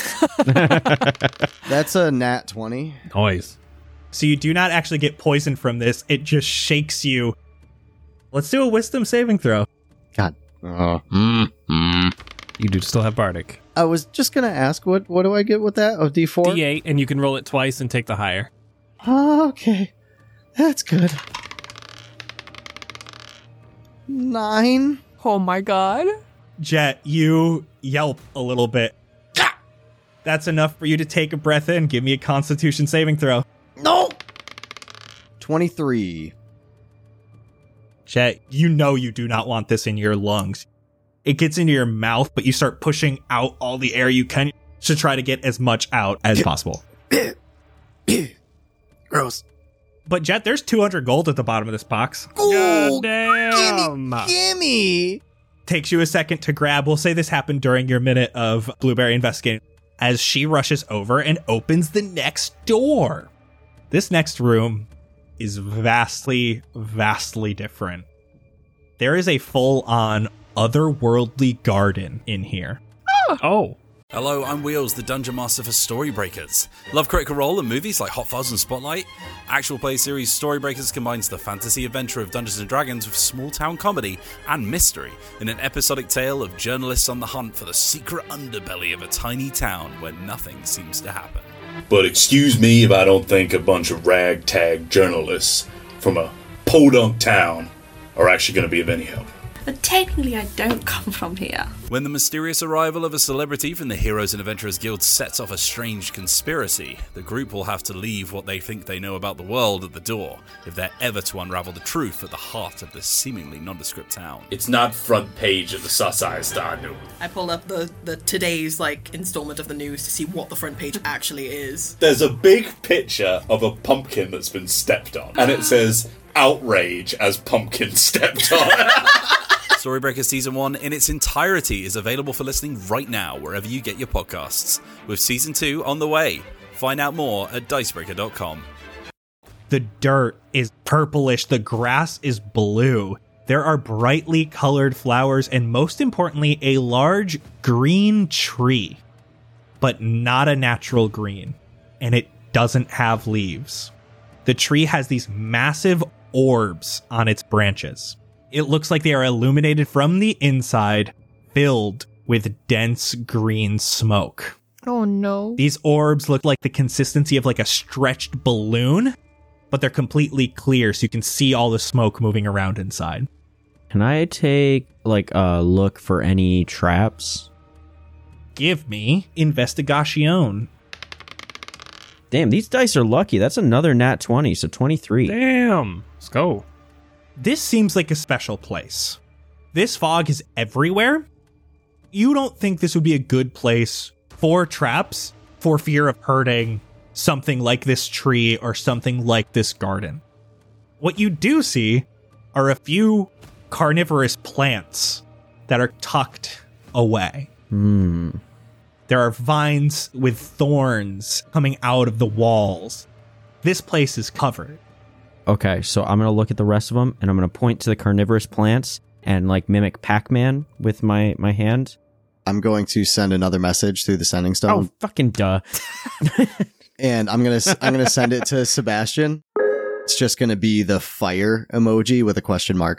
That's a nat 20. Noise. So you do not actually get poisoned from this. It just shakes you. Let's do a wisdom saving throw. God. You do still have Bardic. I was just going to ask, what do I get with that? Oh, D4? D8, and you can roll it twice and take the higher. Okay. That's good. 9. Oh my god. Jet, you yelp a little bit. That's enough for you to take a breath in. Give me a Constitution saving throw. No! 23. Jet, you know you do not want this in your lungs. It gets into your mouth, but you start pushing out all the air you can to try to get as much out as possible. Gross. But Jet, there's 200 gold at the bottom of this box. Oh, damn. gimme. Takes you a second to grab. We'll say this happened during your minute of Blueberry investigating. As she rushes over and opens the next door. This next room is vastly, vastly different. There is a full-on otherworldly garden in here. Oh. Hello, I'm Wheels, the Dungeon Master for Storybreakers. Love Critical Role and movies like Hot Fuzz and Spotlight? Actual play series Storybreakers combines the fantasy adventure of Dungeons & Dragons with small-town comedy and mystery in an episodic tale of journalists on the hunt for the secret underbelly of a tiny town where nothing seems to happen. But excuse me if I don't think a bunch of ragtag journalists from a podunk town are actually going to be of any help. But technically I don't come from here. When the mysterious arrival of a celebrity from the Heroes and Adventurers Guild sets off a strange conspiracy, the group will have to leave what they think they know about the world at the door if they're ever to unravel the truth at the heart of this seemingly nondescript town. It's not front page of the Sussex Star News. I pull up the today's installment of the news to see what the front page actually is. There's a big picture of a pumpkin that's been stepped on, and it says, "Outrage as pumpkin stepped on." Storybreaker Season 1 in its entirety is available for listening right now wherever you get your podcasts, with Season 2 on the way. Find out more at dicebreaker.com. The dirt is purplish, the grass is blue. There are brightly colored flowers and, most importantly, a large green tree. But not a natural green, and it doesn't have leaves. The tree has these massive orbs on its branches. It looks like they are illuminated from the inside, filled with dense green smoke. Oh no. These orbs look like the consistency of a stretched balloon, but they're completely clear so you can see all the smoke moving around inside. Can I take a look for any traps? Give me Investigation. Damn, these dice are lucky. That's another nat 20, so 23. Damn. Let's go. This seems like a special place. This fog is everywhere. You don't think this would be a good place for traps for fear of hurting something like this tree or something like this garden. What you do see are a few carnivorous plants that are tucked away. There are vines with thorns coming out of the walls. This place is covered. Okay, so I'm going to look at the rest of them, and I'm going to point to the carnivorous plants and like mimic Pac-Man with my hand. I'm going to send another message through the sending stone. Oh, fucking duh. And I'm gonna send it to Sebastian. It's just gonna be the fire emoji with a question mark.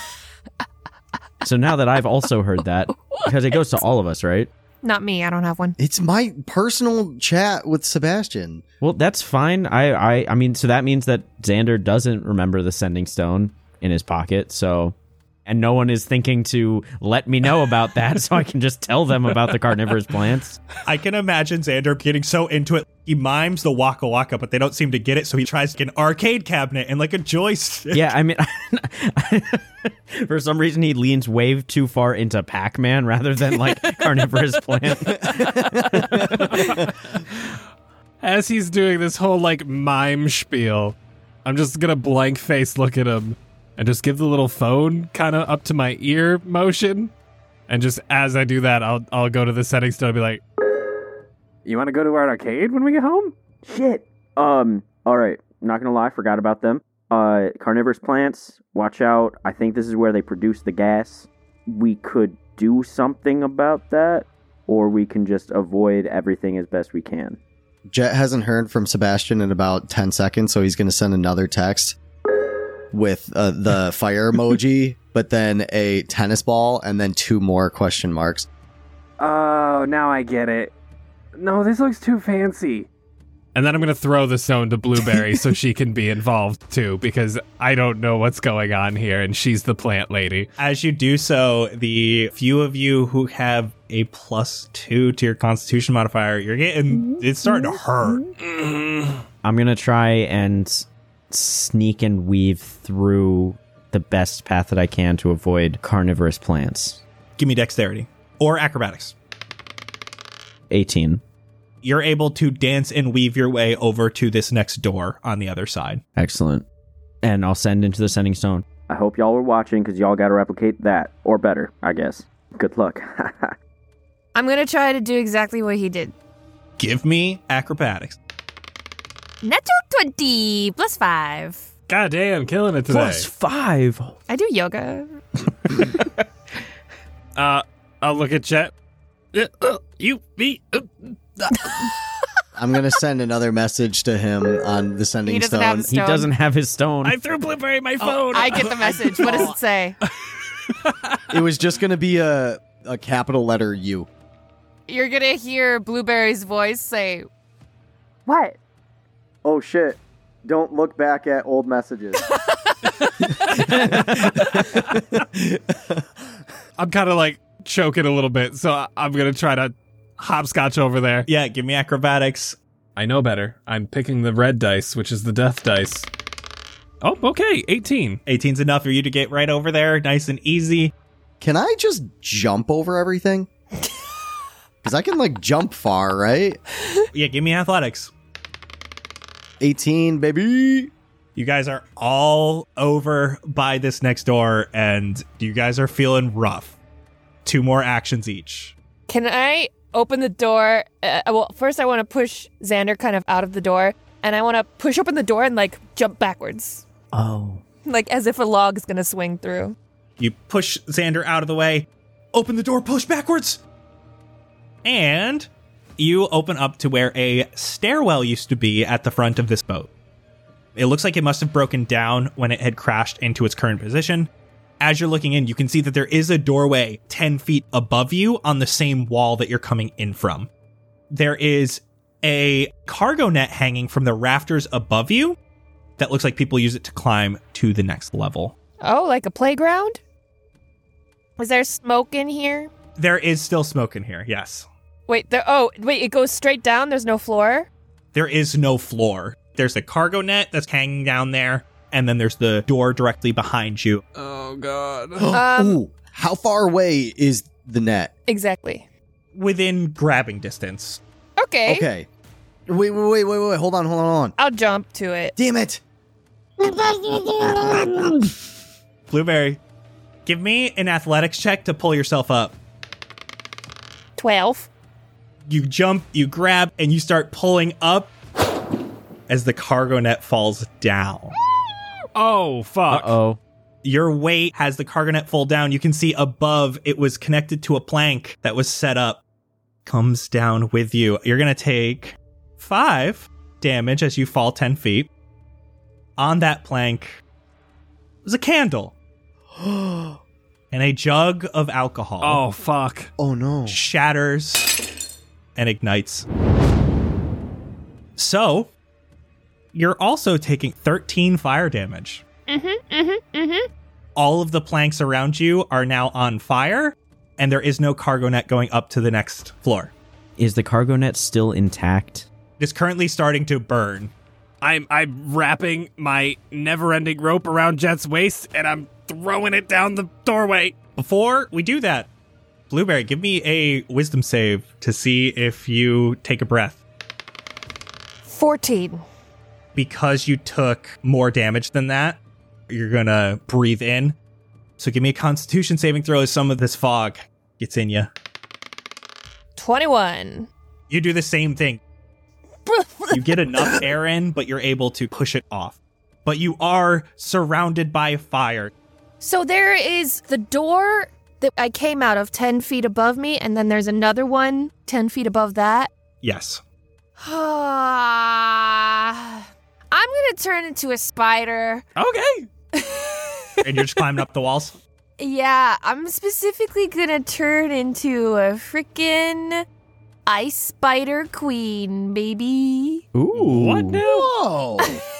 So now that I've also heard that, because it goes to all of us, right? Not me. I don't have one. It's my personal chat with Sebastian. Well, that's fine. I mean, so that means that Xander doesn't remember the sending stone in his pocket, so... And no one is thinking to let me know about that, so I can just tell them about the carnivorous plants. I can imagine Xander getting so into it. He mimes the Waka Waka, but they don't seem to get it, so he tries to get an arcade cabinet and like a joystick. Yeah, I mean, for some reason he leans way too far into Pac-Man rather than like carnivorous plant. As he's doing this whole like mime spiel, I'm just gonna blank face look at him and just give the little phone kind of up to my ear motion. And just as I do that, I'll go to the settings stone and be like, You want to go to our arcade when we get home? Shit. All right. Not gonna lie, forgot about them. Carnivorous plants, watch out. I think this is where they produce the gas. We could do something about that, or we can just avoid everything as best we can. Jet hasn't heard from Sebastian in about 10 seconds, so he's going to send another text with the fire emoji, but then a tennis ball, and then 2 more question marks. Oh, now I get it. No, this looks too fancy. And then I'm going to throw the stone to Blueberry so she can be involved too, because I don't know what's going on here, and she's the plant lady. As you do so, the few of you who have a +2 to your Constitution modifier, it's starting to hurt. I'm gonna try and sneak and weave through the best path that I can to avoid carnivorous plants. Give me dexterity or acrobatics. 18. You're able to dance and weave your way over to this next door on the other side. Excellent. And I'll send into the sending stone. I hope y'all were watching, because y'all got to replicate that. Or better, I guess. Good luck. I'm going to try to do exactly what he did. Give me acrobatics. Natural 20 plus 5. God damn, killing it today. +5. I do yoga. I'll look at Jet. I'm going to send another message to him on the sending stone. Have a stone. He doesn't have his stone. I threw Blueberry my phone. I get the message. What does it say? It was just going to be a capital letter U. You're going to hear Blueberry's voice say, "What?" Oh, shit. Don't look back at old messages. I'm kind of like choking a little bit, so I'm going to try to hopscotch over there. Yeah, give me acrobatics. I know better. I'm picking the red dice, which is the death dice. Oh, okay. 18. 18's enough for you to get right over there, nice and easy. Can I just jump over everything? Because I can, like, jump far, right? Yeah, give me athletics. 18, baby. You guys are all over by this next door, and you guys are feeling rough. 2 more actions each. Can I open the door? Well, first I want to push Xander kind of out of the door, and I want to push open the door and, like, jump backwards. Oh. Like, as if a log is going to swing through. You push Xander out of the way, open the door, push backwards, and you open up to where a stairwell used to be at the front of this boat. It looks like it must have broken down when it had crashed into its current position. As you're looking in, you can see that there is a doorway 10 feet above you on the same wall that you're coming in from. There is a cargo net hanging from the rafters above you that looks like people use it to climb to the next level. Oh, like a playground? Was there smoke in here? There is still smoke in here, yes. Wait, it goes straight down? There's no floor? There is no floor. There's a cargo net that's hanging down there, and then there's the door directly behind you. Oh, God. Ooh, how far away is the net? Exactly. Within grabbing distance. Okay. Okay. Wait. Hold on. I'll jump to it. Damn it. Blueberry, give me an athletics check to pull yourself up. 12. You jump, you grab, and you start pulling up as the cargo net falls down. Oh, fuck. Uh-oh. Your weight has the cargo net fall down. You can see above it was connected to a plank that was set up. Comes down with you. You're going to take 5 damage as you fall 10 feet. On that plank was a candle. And a jug of alcohol. Oh, fuck. Oh, no. Shatters and ignites. So, you're also taking 13 fire damage. All of the planks around you are now on fire, and there is no cargo net going up to the next floor. Is the cargo net still intact? It's currently starting to burn. I'm wrapping my never-ending rope around Jet's waist, and I'm throwing it down the doorway. Before we do that, Blueberry, give me a wisdom save to see if you take a breath. 14. Because you took more damage than that, you're gonna breathe in. So give me a constitution saving throw as some of this fog gets in you. 21. You do the same thing. You get enough air in, but you're able to push it off. But you are surrounded by fire. So there is the door that I came out of 10 feet above me, and then there's another one 10 feet above that. Yes. I'm gonna turn into a spider. Okay. And you're just climbing up the walls? Yeah, I'm specifically gonna turn into a freaking ice spider queen, baby. Ooh. What now? Whoa.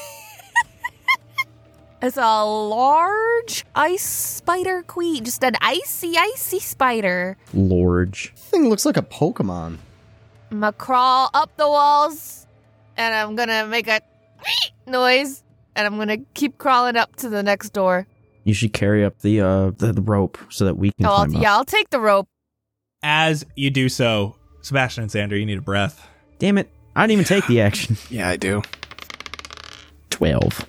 It's a large ice spider queen. Just an icy spider. Large. Thing looks like a Pokemon. I'm gonna crawl up the walls, and I'm gonna make a noise, and I'm gonna keep crawling up to the next door. You should carry up the rope so that we can climb up. Yeah, I'll take the rope. As you do so, Sebastian and Xander, you need a breath. Damn it. I didn't even take the action. Yeah, I do. 12.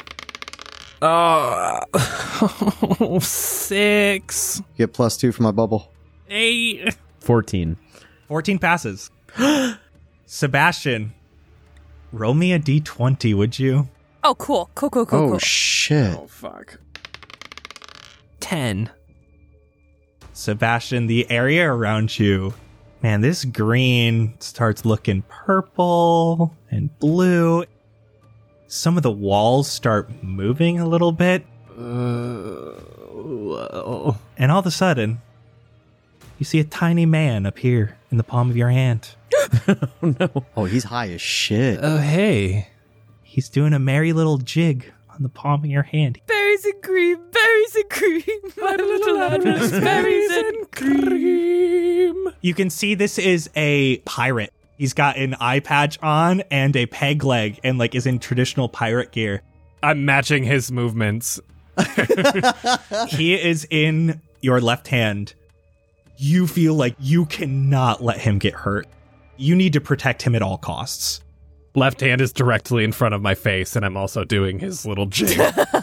6. Get +2 for my bubble. 8. 14. 14 passes. Sebastian, roll me a d20, would you? Oh, cool. Oh, shit. Oh, fuck. 10. Sebastian, the area around you, man, this green starts looking purple and blue. Some of the walls start moving a little bit. And all of a sudden, you see a tiny man appear in the palm of your hand. Oh, no. Oh, he's high as shit. Oh, hey. He's doing a merry little jig on the palm of your hand. Berries and cream, berries and cream. My little Adam's berries and cream. You can see this is a pirate. He's got an eye patch on and a peg leg and like is in traditional pirate gear. I'm matching his movements. He is in your left hand. You feel like you cannot let him get hurt. You need to protect him at all costs. Left hand is directly in front of my face, and I'm also doing his little jig.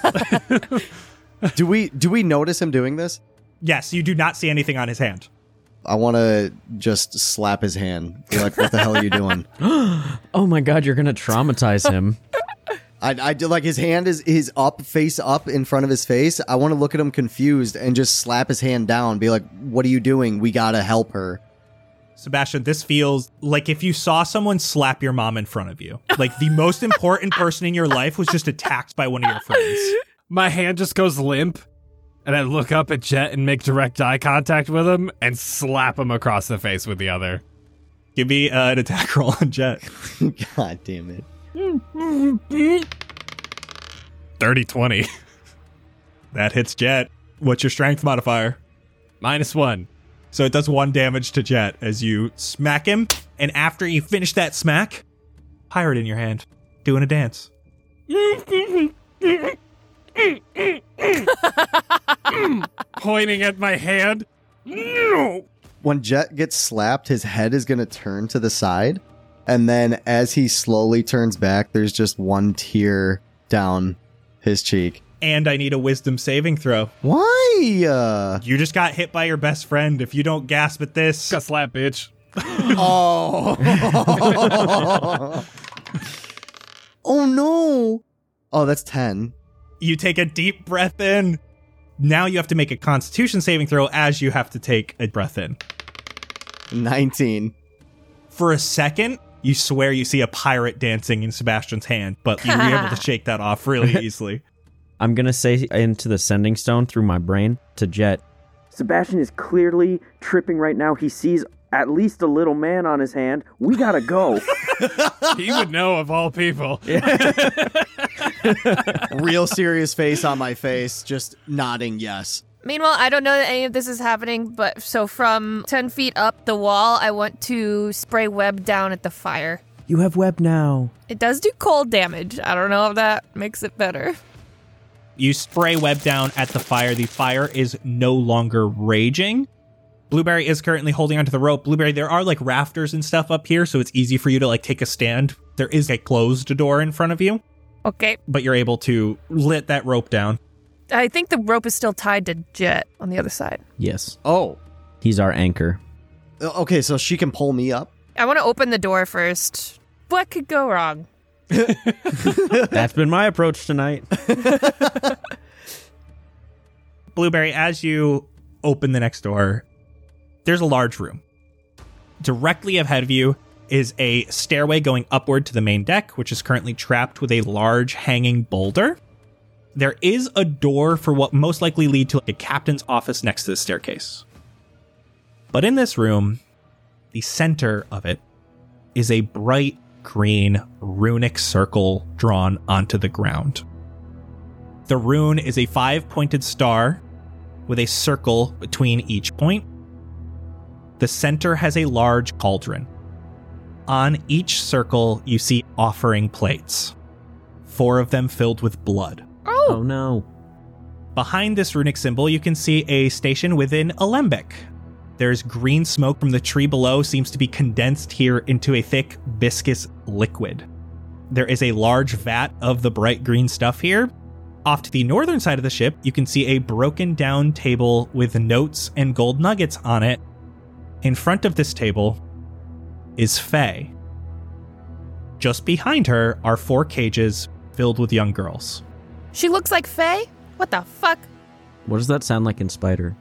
Do we notice him doing this? Yes, you do not see anything on his hand. I want to just slap his hand. Be like, what the hell are you doing? Oh my god, you're gonna traumatize him. I do, like, his hand is up, face up in front of his face. I want to look at him confused and just slap his hand down. Be like, what are you doing? We gotta help her. Sebastian, this feels like if you saw someone slap your mom in front of you. Like the most important person in your life was just attacked by one of your friends. My hand just goes limp, and I look up at Jet and make direct eye contact with him and slap him across the face with the other. Give me an attack roll on Jet. God damn it. 30-20. That hits Jet. What's your strength modifier? -1. So it does 1 damage to Jet as you smack him. And after you finish that smack, pirate in your hand, doing a dance. Pointing at my hand. When Jet gets slapped, his head is going to turn to the side. And then as he slowly turns back, there's just one tear down his cheek. And I need a wisdom saving throw. Why? You just got hit by your best friend. If you don't gasp at this... Got slapped, bitch. Oh. Oh no. Oh, that's 10. You take a deep breath in. Now you have to make a Constitution saving throw as you have to take a breath in. 19. For a second, you swear you see a pirate dancing in Sebastian's hand, but you're able to shake that off really easily. I'm going to say into the sending stone through my brain to Jet. Sebastian is clearly tripping right now. He sees at least a little man on his hand. We gotta go. He would know of all people. Real serious face on my face, just nodding yes. Meanwhile, I don't know that any of this is happening, but so from 10 feet up the wall, I want to spray web down at the fire. You have web now. It does do cold damage. I don't know if that makes it better. You spray web down at the fire. The fire is no longer raging. Blueberry is currently holding onto the rope. Blueberry, there are like rafters and stuff up here, so it's easy for you to like take a stand. There is a closed door in front of you. Okay. But you're able to let that rope down. I think the rope is still tied to Jet on the other side. Yes. Oh. He's our anchor. Okay, so she can pull me up? I want to open the door first. What could go wrong? That's been my approach tonight. Blueberry, as you open the next door, there's a large room. Directly ahead of you is a stairway going upward to the main deck, which is currently trapped with a large hanging boulder. There is a door for what most likely lead to a captain's office next to the staircase. But in this room, the center of it is a bright green runic circle drawn onto the ground. The rune is a 5-pointed star with a circle between each point. The center has a large cauldron. On each circle, you see offering plates, 4 of them filled with blood. Oh no. Behind this runic symbol, you can see a station within Alembic. There's green smoke from the tree below, seems to be condensed here into a thick, viscous liquid. There is a large vat of the bright green stuff here. Off to the northern side of the ship, you can see a broken down table with notes and gold nuggets on it. In front of this table is Faye. Just behind her are 4 cages filled with young girls. She looks like Faye? What the fuck? What does that sound like in Spider?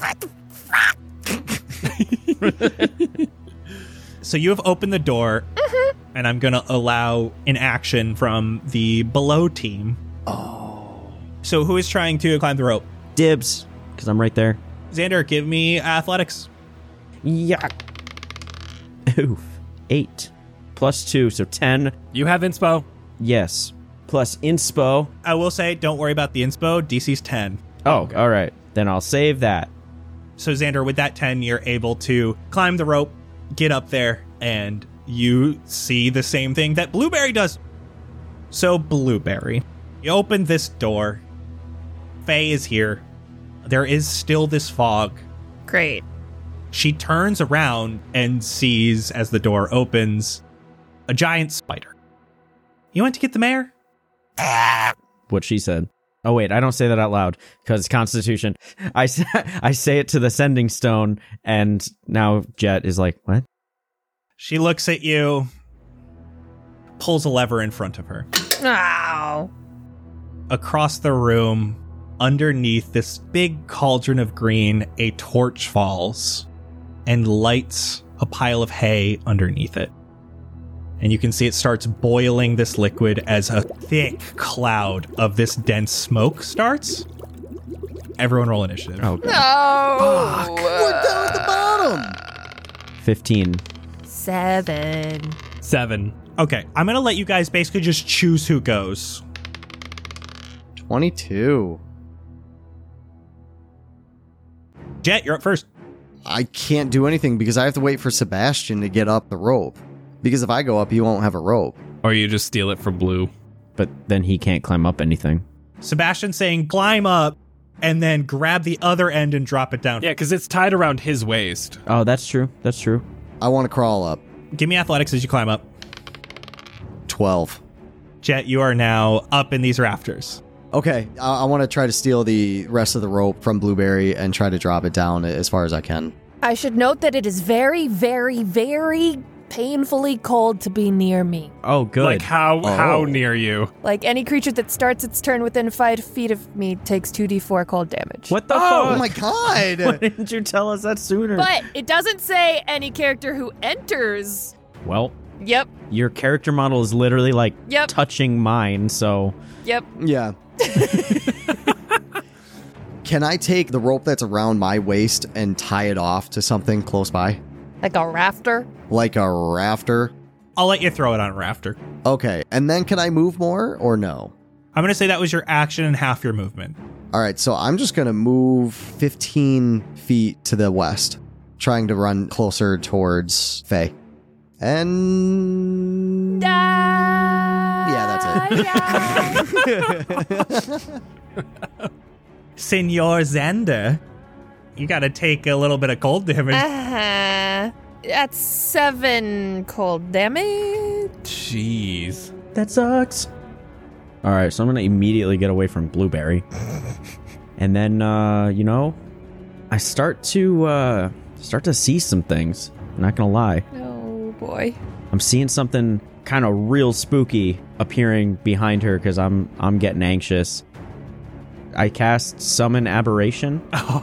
So you have opened the door, and I'm going to allow an action from the below team. Oh. So who is trying to climb the rope? Dibs, because I'm right there. Xander, give me athletics. Yeah. Oof. 8. Plus 2, so 10. You have inspo? Yes. Plus inspo. I will say, don't worry about the inspo. DC's 10. Oh, okay. All right. Then I'll save that. So Xander, with that 10, you're able to climb the rope, get up there, and you see the same thing that Blueberry does. So Blueberry, you open this door. Faye is here. There is still this fog. Great. She turns around and sees, as the door opens, a giant spider. You went to get the mayor? What she said. Oh, wait, I don't say that out loud because Constitution. I say it to the sending stone, and now Jet is like, what? She looks at you, pulls a lever in front of her. Ow. Across the room, underneath this big cauldron of green, a torch falls and lights a pile of hay underneath it. And you can see it starts boiling this liquid as a thick cloud of this dense smoke starts. Everyone roll initiative. Oh, God. No. Fuck. We're down at the bottom. 15. 7. Okay, I'm going to let you guys basically just choose who goes. 22. Jet, you're up first. I can't do anything because I have to wait for Sebastian to get up the rope. Because if I go up, he won't have a rope. Or you just steal it from Blue. But then he can't climb up anything. Sebastian's saying climb up and then grab the other end and drop it down. Yeah, because it's tied around his waist. Oh, that's true. That's true. I want to crawl up. Give me athletics as you climb up. 12. Jet, you are now up in these rafters. Okay, I want to try to steal the rest of the rope from Blueberry and try to drop it down as far as I can. I should note that it is very, very, very painfully cold to be near me. Oh, good. Like how near you? Like any creature that starts its turn within 5 feet of me takes 2d4 cold damage. What the fuck? Oh my god! Why didn't you tell us that sooner? But it doesn't say any character who enters. Well, Yep. your character model is literally like Yep. touching mine, so... Yep. Yeah. Can I take the rope that's around my waist and tie it off to something close by? Like a rafter? Like a rafter? I'll let you throw it on a rafter. Okay, and then can I move more or no? I'm going to say that was your action and half your movement. All right, so I'm just going to move 15 feet to the west, trying to run closer towards Faye. And... yeah, that's it. Senor Xander, you got to take a little bit of cold damage. That's 7 cold damage. Jeez. That sucks. All right, so I'm going to immediately get away from Blueberry. And then, I start to see some things. I'm not going to lie. Oh, boy. I'm seeing something kind of real spooky appearing behind her because I'm getting anxious. I cast Summon Aberration,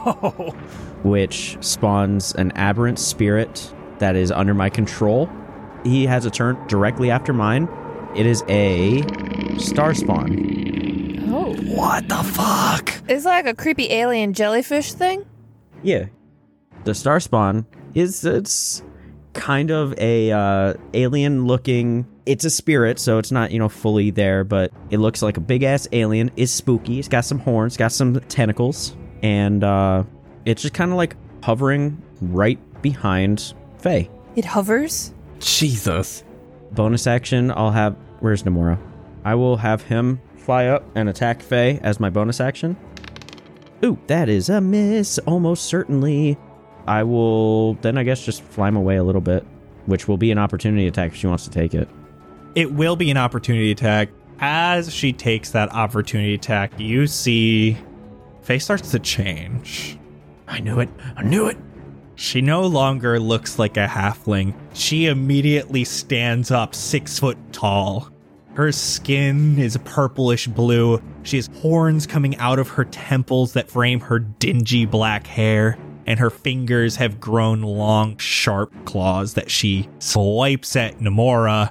which spawns an aberrant spirit that is under my control. He has a turn directly after mine. It is a star spawn. Oh. What the fuck? It's like a creepy alien jellyfish thing? Yeah. The star spawn it's kind of a alien looking. It's a spirit, so it's not, fully there, but it looks like a big ass alien. It's spooky. It's got some horns, got some tentacles, and it's just kind of like hovering right behind Faye. It hovers? Jesus. Bonus action, where's Nomura? I will have him fly up and attack Faye as my bonus action. Ooh, that is a miss, almost certainly. I will then, I guess, just fly him away a little bit, which will be an opportunity attack if she wants to take it. It will be an opportunity attack. As she takes that opportunity attack, you see Faye starts to change. I knew it. I knew it. She no longer looks like a halfling. She immediately stands up 6 foot tall. Her skin is purplish blue. She has horns coming out of her temples that frame her dingy black hair, and her fingers have grown long, sharp claws that she swipes at Nomura.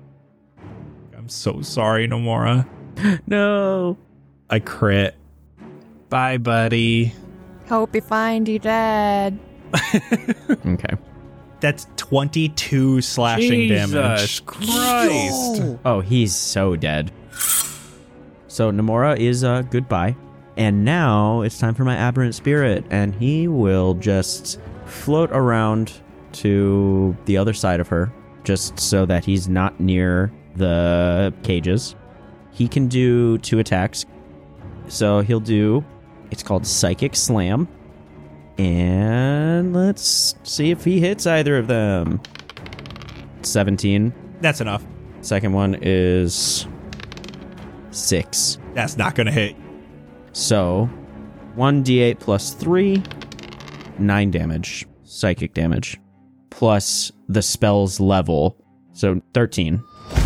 I'm so sorry, Nomura. No. I crit. Bye, buddy. Hope you find you dead. Okay. That's 22 slashing damage. Jesus Christ. Oh, he's so dead. So Nomura is goodbye. And now it's time for my aberrant spirit, and he will just float around to the other side of her, just so that he's not near the cages. He can do 2 attacks. So he'll do, it's called Psychic Slam. And let's see if he hits either of them. 17. That's enough. Second one is 6. That's not going to hit. So 1d8 plus 3, 9 damage. Psychic damage. Plus the spell's level. So 13.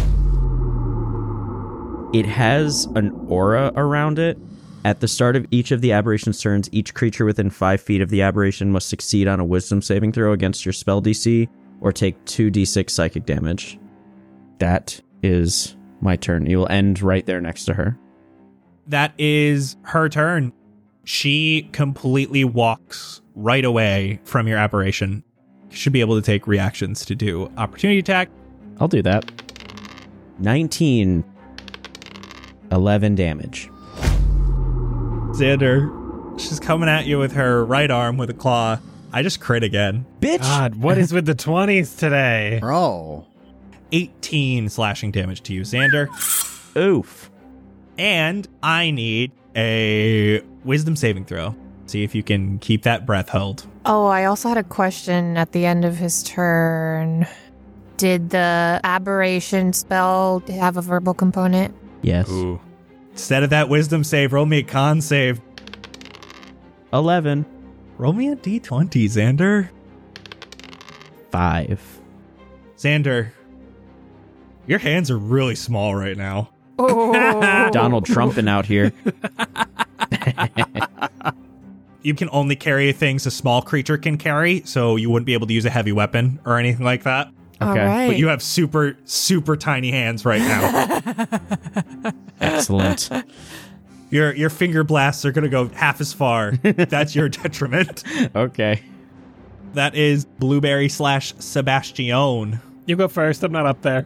It has an aura around it. At the start of each of the aberration's turns, each creature within 5 feet of the aberration must succeed on a wisdom saving throw against your spell DC or take 2d6 psychic damage. That is my turn. You will end right there next to her. That is her turn. She completely walks right away from your aberration. You should be able to take reactions to do opportunity attack. I'll do that. 19. 11 damage. Xander, she's coming at you with her right arm with a claw. I just crit again. Bitch! God, what is with the 20s today? Bro. 18 slashing damage to you, Xander. Oof. And I need a wisdom saving throw. See if you can keep that breath held. Oh, I also had a question at the end of his turn. Did the aberration spell have a verbal component? Yes. Ooh. Instead of that wisdom save, roll me a con save. 11. Roll me a d20, Xander. 5. Xander, your hands are really small right now. Oh. Donald Trumping out here. You can only carry things a small creature can carry, so you wouldn't be able to use a heavy weapon or anything like that. Okay. All right. But you have super, super tiny hands right now. Excellent. Your finger blasts are going to go half as far. That's your detriment. Okay. That is Blueberry / Sebastian. You go first. I'm not up there.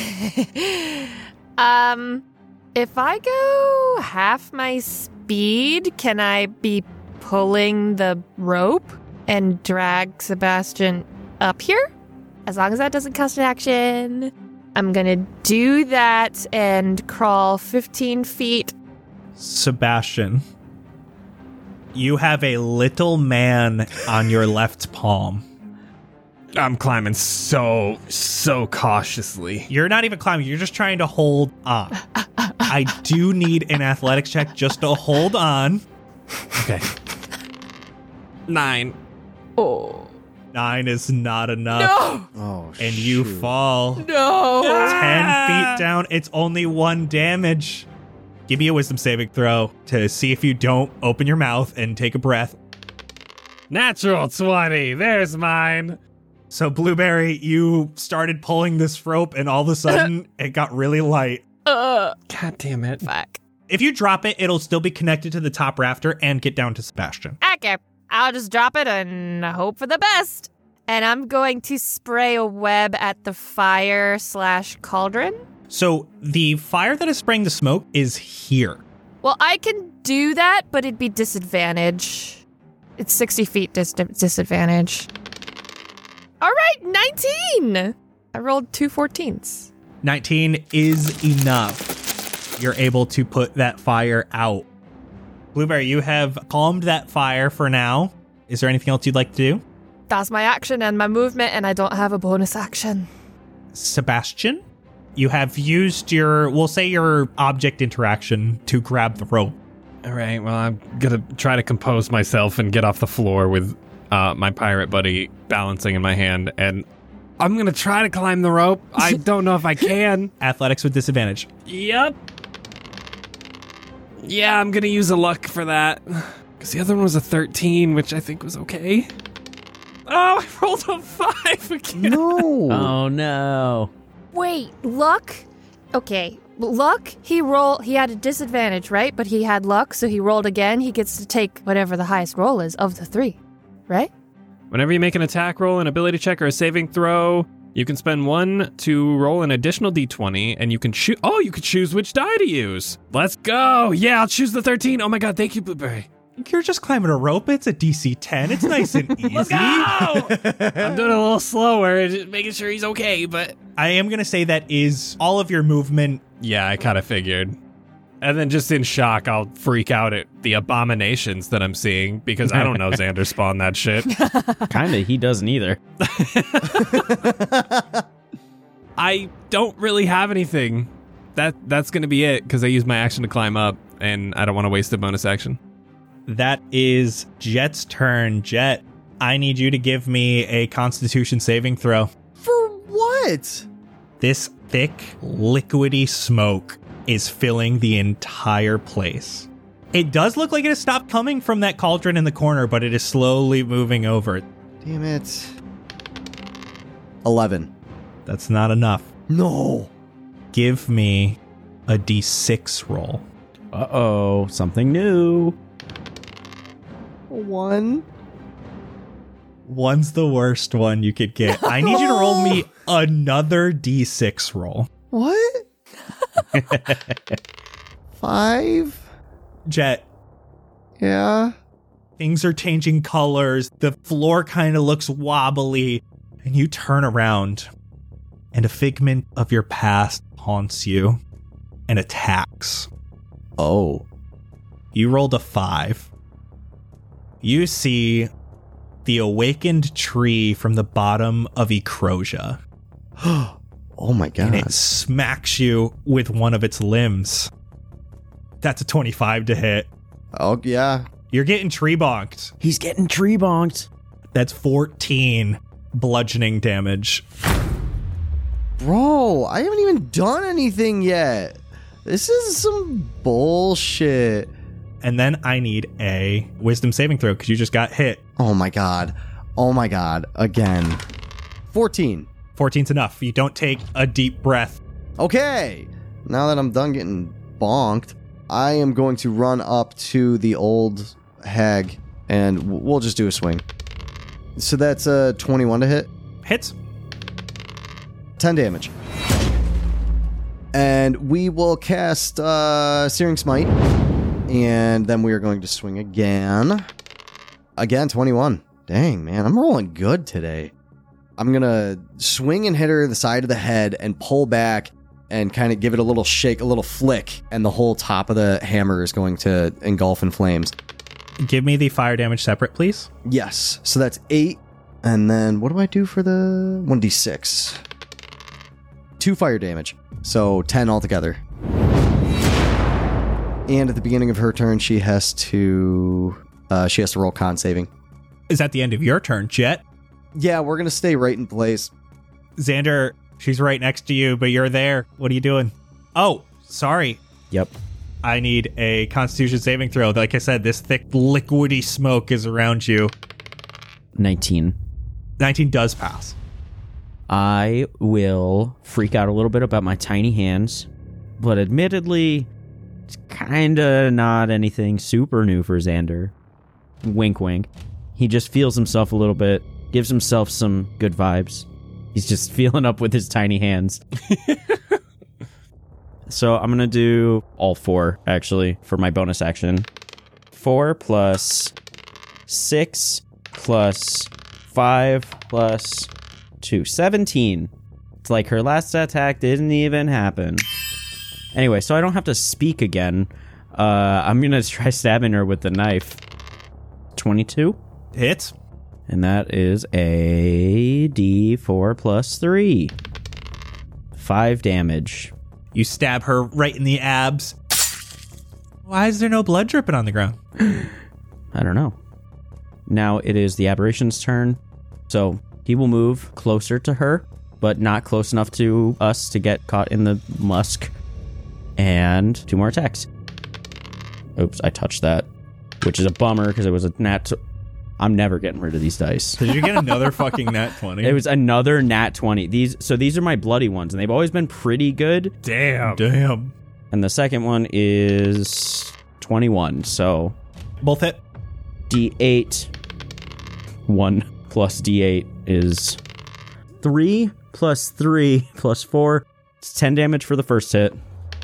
If I go half my speed, can I be pulling the rope and drag Sebastian up here? As long as that doesn't cost an action. I'm gonna do that and crawl 15 feet. Sebastian, you have a little man on your left palm. I'm climbing so cautiously. You're not even climbing. You're just trying to hold on. I do need an athletics check just to hold on. Okay. 9. Oh. 9 is not enough. No! Oh, and you fall. No! 10 feet down. It's only 1 damage. Give me a wisdom saving throw to see if you don't open your mouth and take a breath. Natural 20. There's mine. So, Blueberry, you started pulling this rope, and all of a sudden, it got really light. God damn it. Fuck. If you drop it, it'll still be connected to the top rafter and get down to Sebastian. Okay. I'll just drop it and hope for the best. And I'm going to spray a web at the fire / cauldron. So, the fire that is spraying the smoke is here. Well, I can do that, but it'd be disadvantage. It's 60 feet disadvantage. All right, 19. I rolled 2 14s. 19 is enough. You're able to put that fire out. Blueberry, you have calmed that fire for now. Is there anything else you'd like to do? That's my action and my movement, and I don't have a bonus action. Sebastian, you have used your object interaction to grab the rope. All right, well, I'm going to try to compose myself and get off the floor with my pirate buddy balancing in my hand, and I'm going to try to climb the rope. I don't know if I can. Athletics with disadvantage. Yep. Yeah, I'm going to use a luck for that, because the other one was a 13, which I think was okay. Oh, I rolled a 5 again. No. Oh, no. Wait, luck? Okay, luck, he had a disadvantage, right? But he had luck, so he rolled again. He gets to take whatever the highest roll is of the 3, right? Whenever you make an attack roll, an ability check, or a saving throw, you can spend 1 to roll an additional d20, and you can choose. Oh, you could choose which die to use. Let's go. Yeah, I'll choose the 13. Oh my god, thank you, Blueberry. You're just climbing a rope. It's a DC 10. It's nice and easy. Let's go! I'm doing it a little slower, just making sure he's okay, but I am going to say that is all of your movement. Yeah, I kind of figured. And then just in shock, I'll freak out at the abominations that I'm seeing, because I don't know Xander spawned that shit. Kinda, he doesn't either. I don't really have anything. That's going to be it, because I used my action to climb up, and I don't want to waste a bonus action. That is Jet's turn. Jet, I need you to give me a Constitution saving throw. For what? This thick, liquidy smoke is filling the entire place. It does look like it has stopped coming from that cauldron in the corner, but it is slowly moving over. Damn it. 11. That's not enough. No. Give me a d6 roll. Uh-oh, something new. 1. 1's the worst one you could get. I need you to roll me another d6 roll. What? 5? Jet. Yeah? Things are changing colors. The floor kind of looks wobbly. And you turn around, and a figment of your past haunts you and attacks. Oh. You rolled a 5. You see the awakened tree from the bottom of Ecrosia. Oh my god. And it smacks you with one of its limbs. That's a 25 to hit. Oh, yeah. You're getting tree bonked. He's getting tree bonked. That's 14. bludgeoning damage. Bro, I haven't even done anything yet. This is some bullshit. And then I need a wisdom saving throw because you just got hit. Oh my god. Again. 14. 14's enough. You don't take a deep breath. Okay. Now that I'm done getting bonked, I am going to run up to the old hag and we'll just do a swing. So that's a 21 to hit. Hits. 10 damage. And we will cast Searing Smite. And then we are going to swing again. Again, 21. Dang, man, I'm rolling good today. I'm going to swing and hit her the side of the head and pull back and kind of give it a little shake, a little flick. And the whole top of the hammer is going to engulf in flames. Give me the fire damage separate, please. Yes. So that's 8. And then what do I do for the 1d6? 2 fire damage. So 10 altogether. And at the beginning of her turn, she has to roll con saving. Is that the end of your turn, Jet? Yeah, we're going to stay right in place. Xander, she's right next to you, but you're there. What are you doing? Oh, sorry. Yep. I need a Constitution saving throw. Like I said, this thick, liquidy smoke is around you. 19. 19 does pass. I will freak out a little bit about my tiny hands, but admittedly, it's kind of not anything super new for Xander. Wink, wink. He just feels himself a little bit, gives himself some good vibes. He's just feeling up with his tiny hands. So I'm going to do all 4, actually, for my bonus action. 4 plus 6 plus 5 plus 2. 17. It's like her last attack didn't even happen. Anyway, so I don't have to speak again. I'm going to try stabbing her with the knife. 22. Hits. And that is a D4 plus 3. 5 damage. You stab her right in the abs. Why is there no blood dripping on the ground? I don't know. Now it is the aberration's turn. So he will move closer to her, but not close enough to us to get caught in the musk. And 2 more attacks. Oops, I touched that. Which is a bummer because it was a nat... I'm never getting rid of these dice. Did you get another fucking nat 20? It was another nat 20. These are my bloody ones, and they've always been pretty good. Damn. And the second one is 21, so... Both hit. D8. 1 plus D8 is 3 plus 3 plus 4. It's 10 damage for the first hit.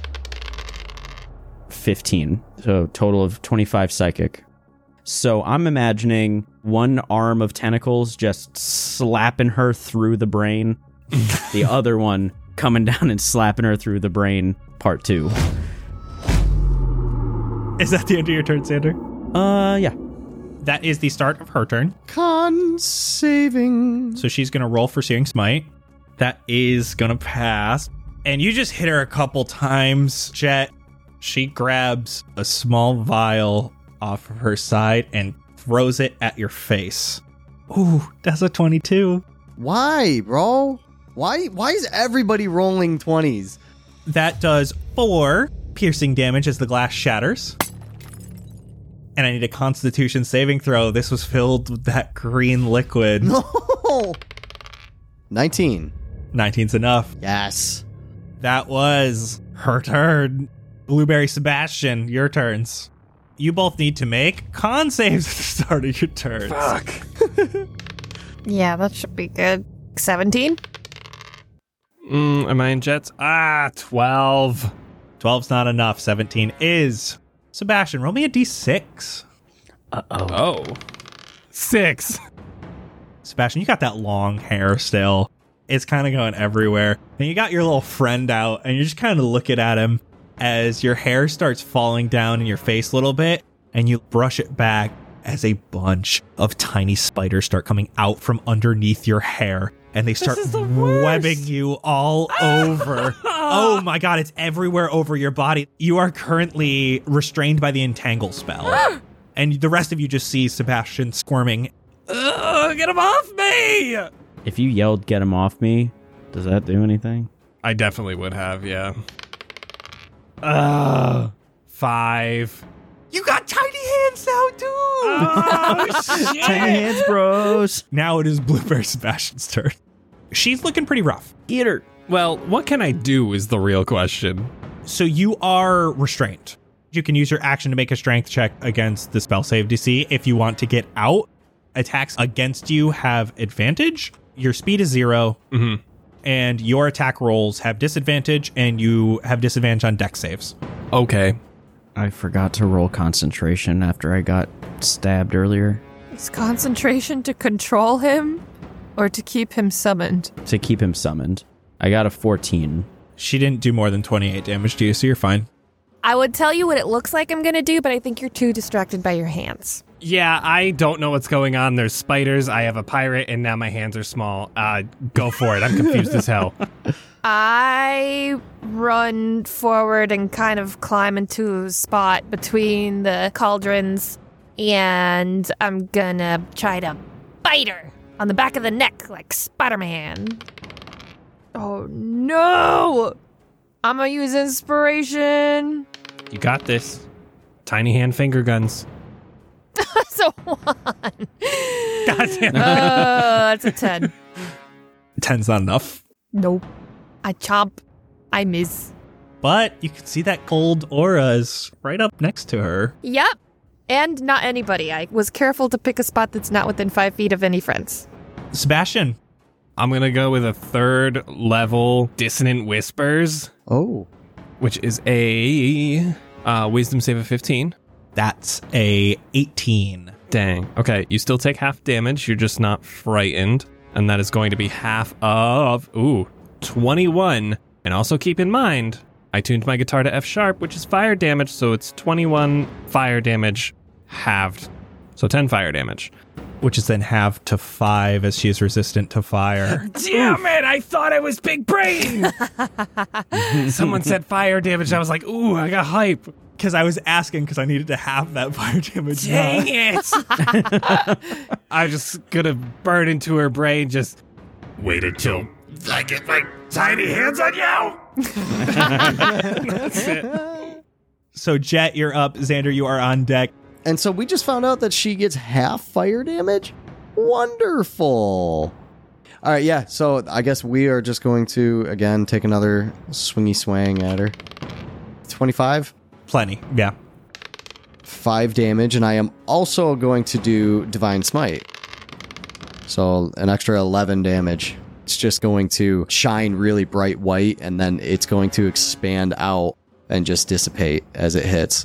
15. So total of 25 psychic. So I'm imagining one arm of tentacles just slapping her through the brain. The other one coming down and slapping her through the brain, part 2. Is that the end of your turn, Xander? Yeah. That is the start of her turn. Con saving. So she's going to roll for Searing Smite. That is going to pass. And you just hit her a couple times, Jet. She grabs a small vial off of her side and throws it at your face. Ooh, that's a 22. Why, bro? Why is everybody rolling 20s? That does 4 piercing damage as the glass shatters. And I need a Constitution saving throw. This was filled with that green liquid. No! 19. 19's enough. Yes. That was her turn. Blueberry Sebastian, your turns. You both need to make con saves at the start of your turns. Fuck. Yeah, that should be good. 17? Am I in Jets? 12. 12's not enough. 17 is. Sebastian, roll me a d6. Oh. 6. Sebastian, you got that long hair still. It's kind of going everywhere. And you got your little friend out, and you're just kind of looking at him as your hair starts falling down in your face a little bit, and you brush it back as a bunch of tiny spiders start coming out from underneath your hair, and they start webbing you all over. Oh my god, it's everywhere over your body. You are currently restrained by the entangle spell. And the rest of you just see Sebastian squirming. Get him off me! If you yelled, "Get him off me," does that do anything? I definitely would have, yeah. 5. You got tiny hands now, dude! Oh, shit! Tiny hands, bros. Now it is Blueberry Sebastian's turn. She's looking pretty rough. Eat her. Well, what can I do is the real question. So you are restrained. You can use your action to make a strength check against the spell save DC. If you want to get out, attacks against you have advantage. Your speed is 0. Mm-hmm. And your attack rolls have disadvantage, and you have disadvantage on dex saves. Okay. I forgot to roll concentration after I got stabbed earlier. Is concentration to control him or to keep him summoned? To keep him summoned. I got a 14. She didn't do more than 28 damage to you, so you're fine. I would tell you what it looks like I'm going to do, but I think you're too distracted by your hands. Yeah, I don't know what's going on. There's spiders, I have a pirate, and now my hands are small. Go for it. I'm confused as hell. I run forward and kind of climb into a spot between the cauldrons, and I'm gonna try to bite her on the back of the neck like Spider-Man. Oh no! I'm gonna use inspiration. You got this. Tiny hand finger guns. That's a 1. Goddamn. That's a 10. 10's not enough. Nope. I chomp. I miss. But you can see that gold aura is right up next to her. Yep. And not anybody. I was careful to pick a spot that's not within 5 feet of any friends. Sebastian. I'm going to go with a 3rd level Dissonant Whispers. Oh. Which is a wisdom save of 15. That's a 18. Dang. Okay, you still take half damage. You're just not frightened. And that is going to be half of, 21. And also keep in mind, I tuned my guitar to F sharp, which is fire damage. So it's 21 fire damage halved. So 10 fire damage. Which is then halved to 5 as she is resistant to fire. Damn it, I thought I was big brain. Someone said fire damage. I was like, ooh, I got hype. Because I was asking because I needed to have that fire damage. Dang it. I'm just going to burn into her brain. Just wait until I get my tiny hands on you. That's it. So Jet, you're up. Xander, you are on deck. And so we just found out that she gets half fire damage? Wonderful. All right, yeah. So I guess we are just going to, again, take another swingy swang at her. 25? Plenty, yeah. 5 damage, and I am also going to do Divine Smite. So an extra 11 damage. It's just going to shine really bright white, and then it's going to expand out and just dissipate as it hits.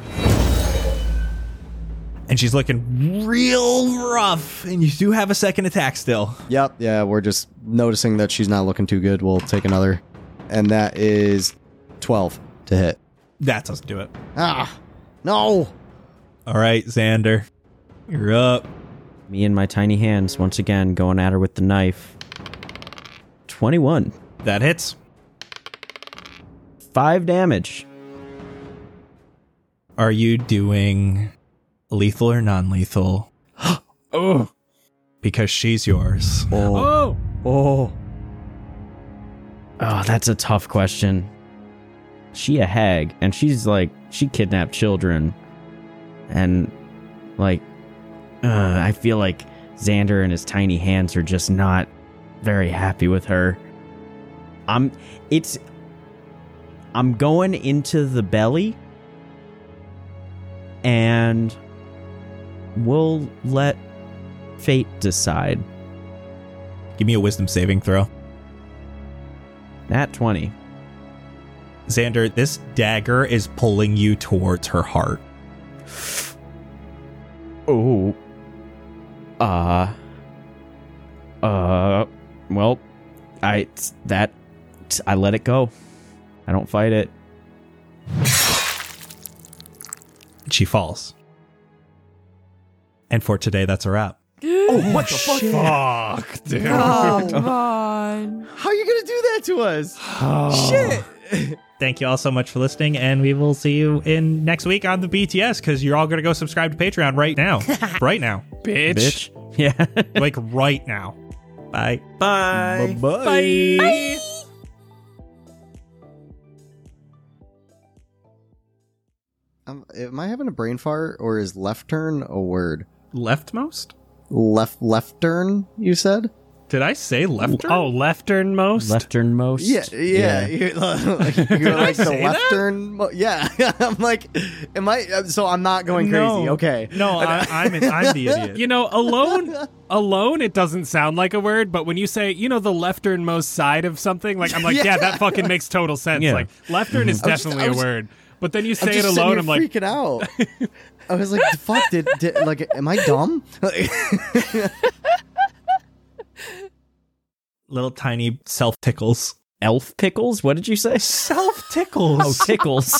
And she's looking real rough, and you do have a second attack still. Yep, yeah, we're just noticing that she's not looking too good. We'll take another. And that is 12 to hit. That doesn't do it. Ah, no. All right, Xander, you're up. Me and my tiny hands, once again, going at her with the knife. 21. That hits. 5 damage. Are you doing lethal or non-lethal? Oh. Because she's yours. Oh. Oh, that's a tough question. She a hag, and she's like, she kidnapped children. And, like, I feel like Xander and his tiny hands are just not very happy with her. I'm going into the belly, and we'll let fate decide. Give me a wisdom saving throw. Nat 20. Xander, this dagger is pulling you towards her heart. Oh. Well, I let it go. I don't fight it. She falls. And for today, that's a wrap. Oh, what the fuck? Fuck, dude. Come on. How are you going to do that to us? Oh. Shit. Thank you all so much for listening, and we will see you in next week on the BTS, because you're all going to go subscribe to Patreon right now. Right now. Bitch. Yeah. Like right now. Bye. Bye. Bye. Bye. Am I having a brain fart, or is left turn a word? Leftmost? Left turn, you said? Did I say left turn? Oh, lefternmost? Lefternmost? Yeah. You're like the left turn. Yeah. I'm like, am I? So I'm not going crazy. Okay. No, I'm the idiot. You know, alone, it doesn't sound like a word, but when you say, the lefternmost side of something, like, I'm like, yeah, that fucking makes total sense. Yeah. Like, leftern is definitely a word. But then you say it alone, I'm like, freaking out. I was like, fuck, did like, am I dumb? Little tiny self tickles. Elf pickles? What did you say? Self tickles. Oh, tickles.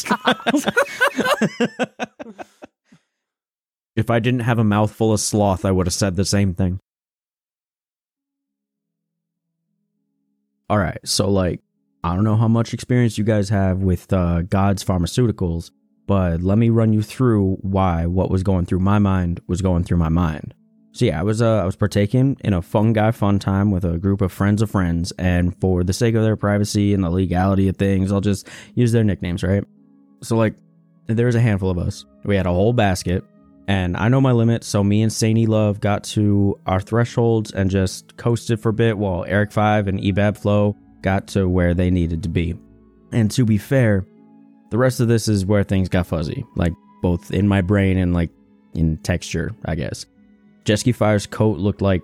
If I didn't have a mouthful of sloth, I would have said the same thing. All right, so like, I don't know how much experience you guys have with God's Pharmaceuticals, but let me run you through why what was going through my mind was going through my mind. So yeah, I was partaking in a fun time with a group of friends, and for the sake of their privacy and the legality of things, I'll just use their nicknames, right? So like, there's a handful of us. We had a whole basket, and I know my limit, so me and Saini Love got to our thresholds and just coasted for a bit while Eric 5 and Ebab Flow got to where they needed to be. And to be fair, the rest of this is where things got fuzzy, like both in my brain and like in texture, I guess. Jesky Fire's coat looked like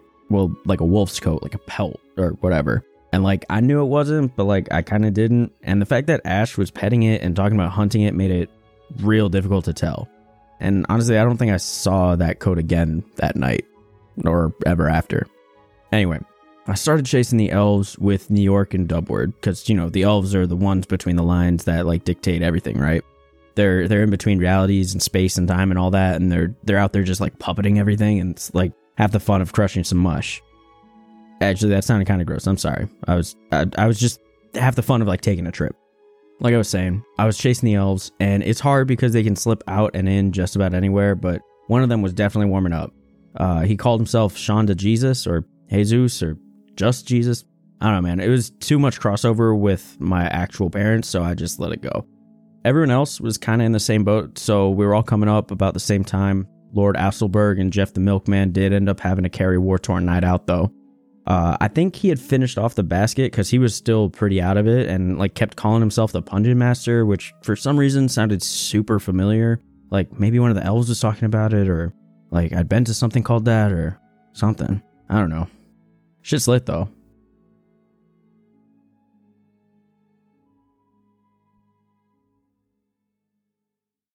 a wolf's coat, like a pelt or whatever. And like, I knew it wasn't, but like, I kind of didn't. And the fact that Ash was petting it and talking about hunting it made it real difficult to tell. And honestly, I don't think I saw that coat again that night or ever after. Anyway, I started chasing the elves with New York and Dubward because, the elves are the ones between the lines that like dictate everything, right? They're in between realities and space and time and all that, and they're out there just like puppeting everything, and it's like half the fun of crushing some mush. Actually, that sounded kind of gross. I'm sorry. I was just half the fun of like taking a trip. Like I was saying, I was chasing the elves, and it's hard because they can slip out and in just about anywhere, but one of them was definitely warming up. He called himself Shonda Jesus or Jesus or just Jesus. I don't know, man. It was too much crossover with my actual parents, so I just let it go. Everyone else was kind of in the same boat, so we were all coming up about the same time. Lord Asselberg and Jeff the Milkman did end up having to carry War-Torn Night out, though. I think he had finished off the basket because he was still pretty out of it and like kept calling himself the Pungent Master, which for some reason sounded super familiar. Like maybe one of the elves was talking about it, or like I'd been to something called that or something. I don't know. Shit's lit, though.